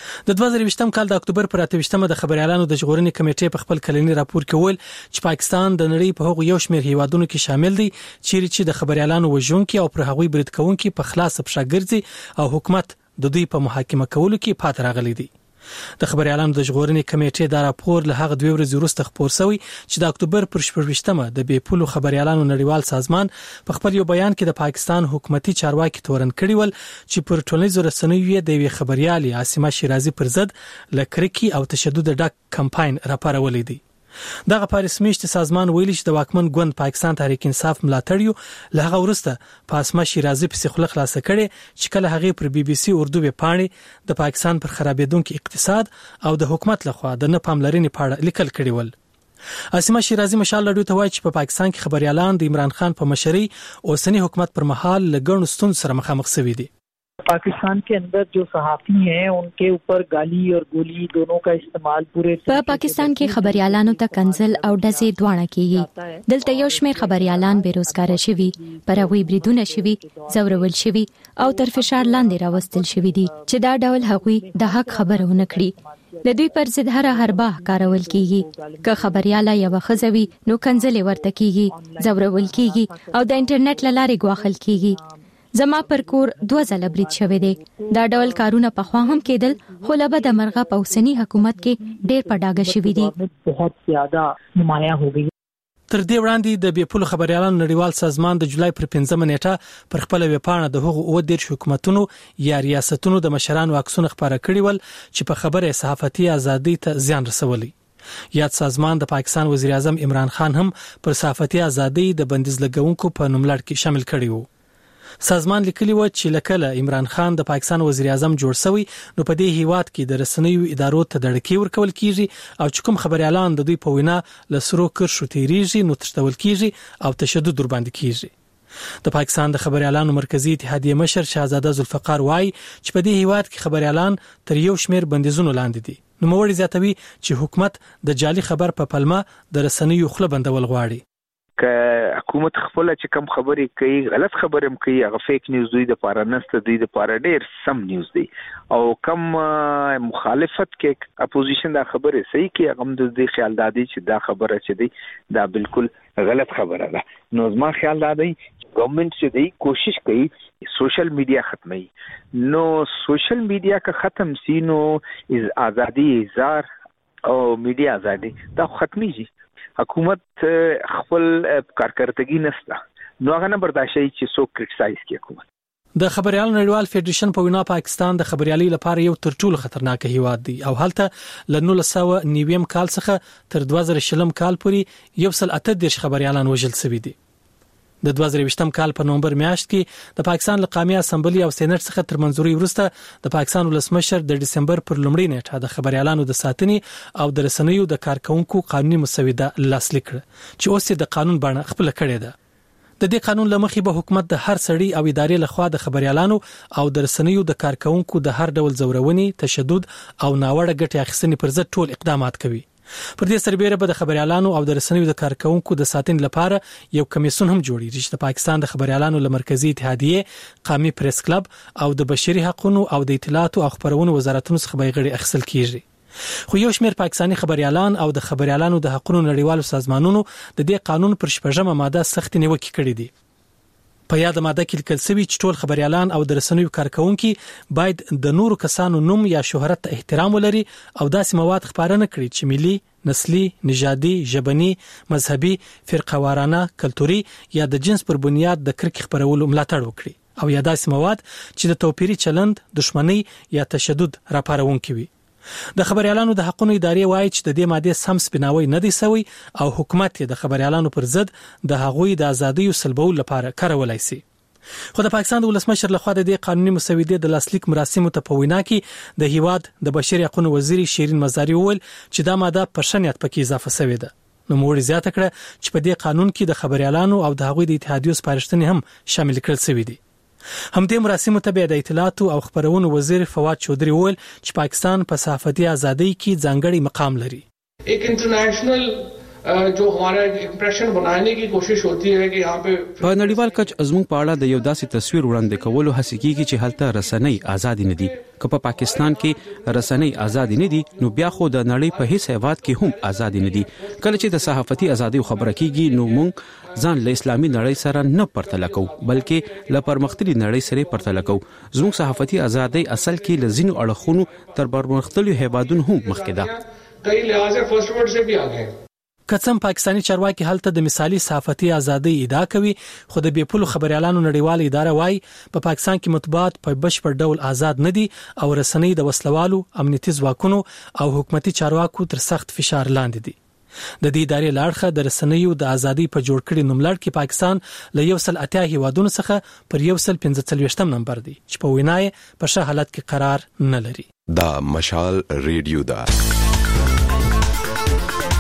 د 2020م کال د اکتوبر پر 28مه د خبريالانو د ژغورنې کمیټې په خپل کلنی راپور کې ویل چې پاکستان د نړۍ په هغو یو شمېر هیوادونو کې شامل دی چې د خبريالانو وژونکي او پر هغوی برید کوونکي په خلاص پښاګرځي او حکومت د دوی په محاکمه کولو کې پات راغلي دي. د خبريالانو د ژغورنې کمیټې دا راپور له هغه 2 ورځې وروسته خپور شوی چې د اکتوبر پر 28مه د بې پولو خبريالانو نړیوال سازمان په خپل یو بیان کې د پاکستان حکومتي چارواکي تورن کړی ول چې پر ټولنیزو رسنیو د وی خبريالي عاصمه شیرازي پر ضد لکرکی او تشدد ډک کمپاین راپارولې دي. دغه پاریسمیشت سازمان ویلي چې د واکمن ګوند پاکستان تحریک انصاف ملاتړیو له هغه وروسته په عاصمه شیرازي په خله خلاص کړي چې کله هغه پر بي بي سي اردو ویب پاڼې د پاکستان پر خرابېدونکو اقتصاد او د حکومت لخوا د نه پاملرنې په اړه لیکل کړي ول. عاصمه شیرازي مشال لډو ته وایي چې په پاکستان کې خبريالان د عمران خان په مشرۍ اوسنی حکومت پر مهال لګڼو ستونزو سره مخامخ شوي دي. पाकिस्तान के अंदर जो सहाफ़ी हैं उनके ऊपर गाली और गोली दोनों का इस्तेमाल पूरे पाकिस्तान के खबरयालानों ته کنزل او ډزې دواړه کیږي. دلته یو شمېر خبريالان بیروزګار شوي، پر هغوی بریدونه شوي، زورول شوي او تر فشار لاندې راوستل شوي دي چې دا ډول هغوی د حق خبرونه کړي. د دوی پر ضد هر باه کارول کیږي. که خبرياله یو خزوي نو کنزل ورته کیږي، زورول کیږي او د انټرنیټ لارې غواخل کیږي. زما پر کور 2 ځله برید شوی دی. دا ډول کارونه په خوا هم کېدل خو له بده مرغه په اوسنی حکومت کې ډېر په ډاګه شوي دي. بہت زیاده نمایاں هو گئی. تر دې وړاندې د بې پولو خبريالانو نړیوال سازمان د جولای پر 5مه نیټه پر خپل ویبپاڼه د هغو 30 حکومتونو یا ریاستونو د مشرانو عکسونه خبره کړي ول چې په خبره صحافتي ازادي ته زیان رسولي. یاد سازمان د پاکستان وزیر اعظم عمران خان هم پر صحافتي ازادي د بندیز لګونکو په نوملړ کې شامل کړي وو. سازمان لیکلی و چې لکه عمران خان د پاکستان وزیر اعظم جوړ شوی نو په دې هیواد کې د رسنیو ادارو ته دړکی ورکول کیږي او چې کوم خبريالان د دوی په وینا لسرو کرشو تیریږي نو تشتول کیږي او تشدد ور باندې کیږي. د پاکستان د خبريالانو مرکزی اتحادیه مشر شهزاده ذوالفقار وای چې په دې هیواد کې خبريالان تر یو شمېر بندیزونو لاندې دي. نو موري زیاتوي چې حکومت د جعلي خبر په پلمه د رسنیو خله بندول غواړي. که حکومت خپل چې کم خبرې کوي غلط خبرې هم کوي هغه فیک نیوز دوی د پاره نسته دوی د پاره ډېر سم نیوز دی او کم مخالفت کې اپوزیشن دا خبره صحیح کې هغه د دې خیال دادی چې دا خبره چې دی دا بالکل غلط خبره ده. نو زما خیال دادی گورنمنت چې دی کوشش کوي سوشل میډیا ختمي. نو سوشل میډیا کا ختم سي نو ازادي اظهار او میډیا ازادي دا ختميږي. حکومت خپل کارکړتګي نسته نو هغه نه برداشت چې څوک کرټیسایز کوي حکومت. د خبريالانو نړیوال فدریشن په وینا پاکستان د خبريالي لپاره یو تر ټولو خطرناک هیواد دی او هلته ل 1990 کال څخه تر 2020 کال پورې 138 خبريالان وژل شوي دي. د 2020م کال په نومبر میاشت کې د پاکستان له قومي اسمبلی او سېنات څخه تر منځوري وروسته د پاکستان ولسمشر د دسمبر پر لومړۍ نیټه د خبريالانو د ساتنې او د رسنیو د کارکونکو قانوني مسوده لاسلیک کړ چې اوس د قانون بڼه خپل کړې ده. د دې قانون لمخې به حکومت د هر سړي او ادارې لخوا د خبريالانو او د رسنیو د کارکونکو د هر ډول زورونې، تشدد او ناوړه ګټې اخیستنې پر ضد ټول اقدامات کوي. پر دې سربېره به د خبريالانو او د رسنیو د کارکونکو د ساتنې لپاره یو کمیسیون هم جوړیږي چې د پاکستان د خبريالانو له مرکزی اتحادیه قومي پریس کلب او د بشري حقوقو او د اطلاعات او خبرونو وزارتونو څخه به غړي اخیستل کیږي. خو یو شمېر پاکستاني خبريالان او د خبريالانو د حقوقو نړیوالو سازمانونو د دې قانون پر 14مه ماده سخت نیوکه کړې دي. په یاد ماده کې لیکل شوی چې ټول خبريالان او د رسنیو کارکونکو باید د نورو کسانو نوم یا شهرت ته احترام ولري او داسې مواد خپاره نه کړي چې ملي، نسلي، نژادي، ژبني، مذهبي، فرقوارانه، کلتوري یا د جنس پر بنیاد د کرکې خبرولو ملاتړ وکړي او یا داسې مواد چې د توپیري چلند، دښمنۍ یا تشدد راپارونکي وي. د خبريالانو د حقوقو ادارې وایي چې د دې ماده سم سپیناوي نه دی سوی او حکومت د خبريالانو پر ضد د هغوی د ازادۍ سلبول لپاره کارولای شي. خو د پاکستان د ولسمشر لخوا د دې قانوني مسودې د لاسلیک مراسمو ته په وینا کې د هیواد د بشري حقوقو وزیر شیرین مزاری وویل چې دا ماده په شنیت پکې اضافه شوې ده. نو موږ زیاته کړه چې په دې قانون کې د خبريالانو او د هغوی د اتحادیو سپارښتنې هم شامل کړل شوې دي. همدې مراسمو ته د اطلاعات او خبرونو وزیر فواد چودري وویل چې پاکستان په صحافتي ازادۍ کې ځانګړی مقام لري. एक इंटरनेशनल जो हमारा इम्प्रेशन बनाने की कोशिश होती है कि यहाँ पे په نړیوال کچ زموږ په اړه د یو داسې تصویر وړاندې کولو هڅه کیږي چې هلته رسنۍ آزاد نه دي. که په پاکستان کې رسنۍ آزاد نه دي نو بیا خو د نړۍ په هیڅ هیواد کې هم آزاد نه دي. کله چې د صحافتي ازادي خبره کیږي نو موږ ځان له اسلامي نړۍ سره نه پرتله کوو بلکې له پرمختللي نړۍ سره پرتله کوو. زموږ صحافتي ازادي اصل کې له ځینو اړخونو تر پرمختللي هیوادونو هم مخکې ده. कई लिहाज से फर्स्ट वर्ल्ड से भी आगे کڅم پاکستانی چارواکي هلته د مثالی صحافتي ازادي ادعا کوي خو د بیپلو خبريالانو نړیواله اداره وايي په پاکستان کې مطبوعات په بشپړ ډول آزاد نه دي او رسنۍ د وسلوالو امنیتي ځواکونو او حکومتي چارواکو تر سخت فشار لاندې دي. د دې ادارې لاړخه د رسنیو د ازادي په جوړ کړي نوملړ کې پاکستان له 180 هیوادونو څخه پر 145 نمبر دی چې په وینای په ښه حالت کې قرار نه لري. دا مشال ریډیو دا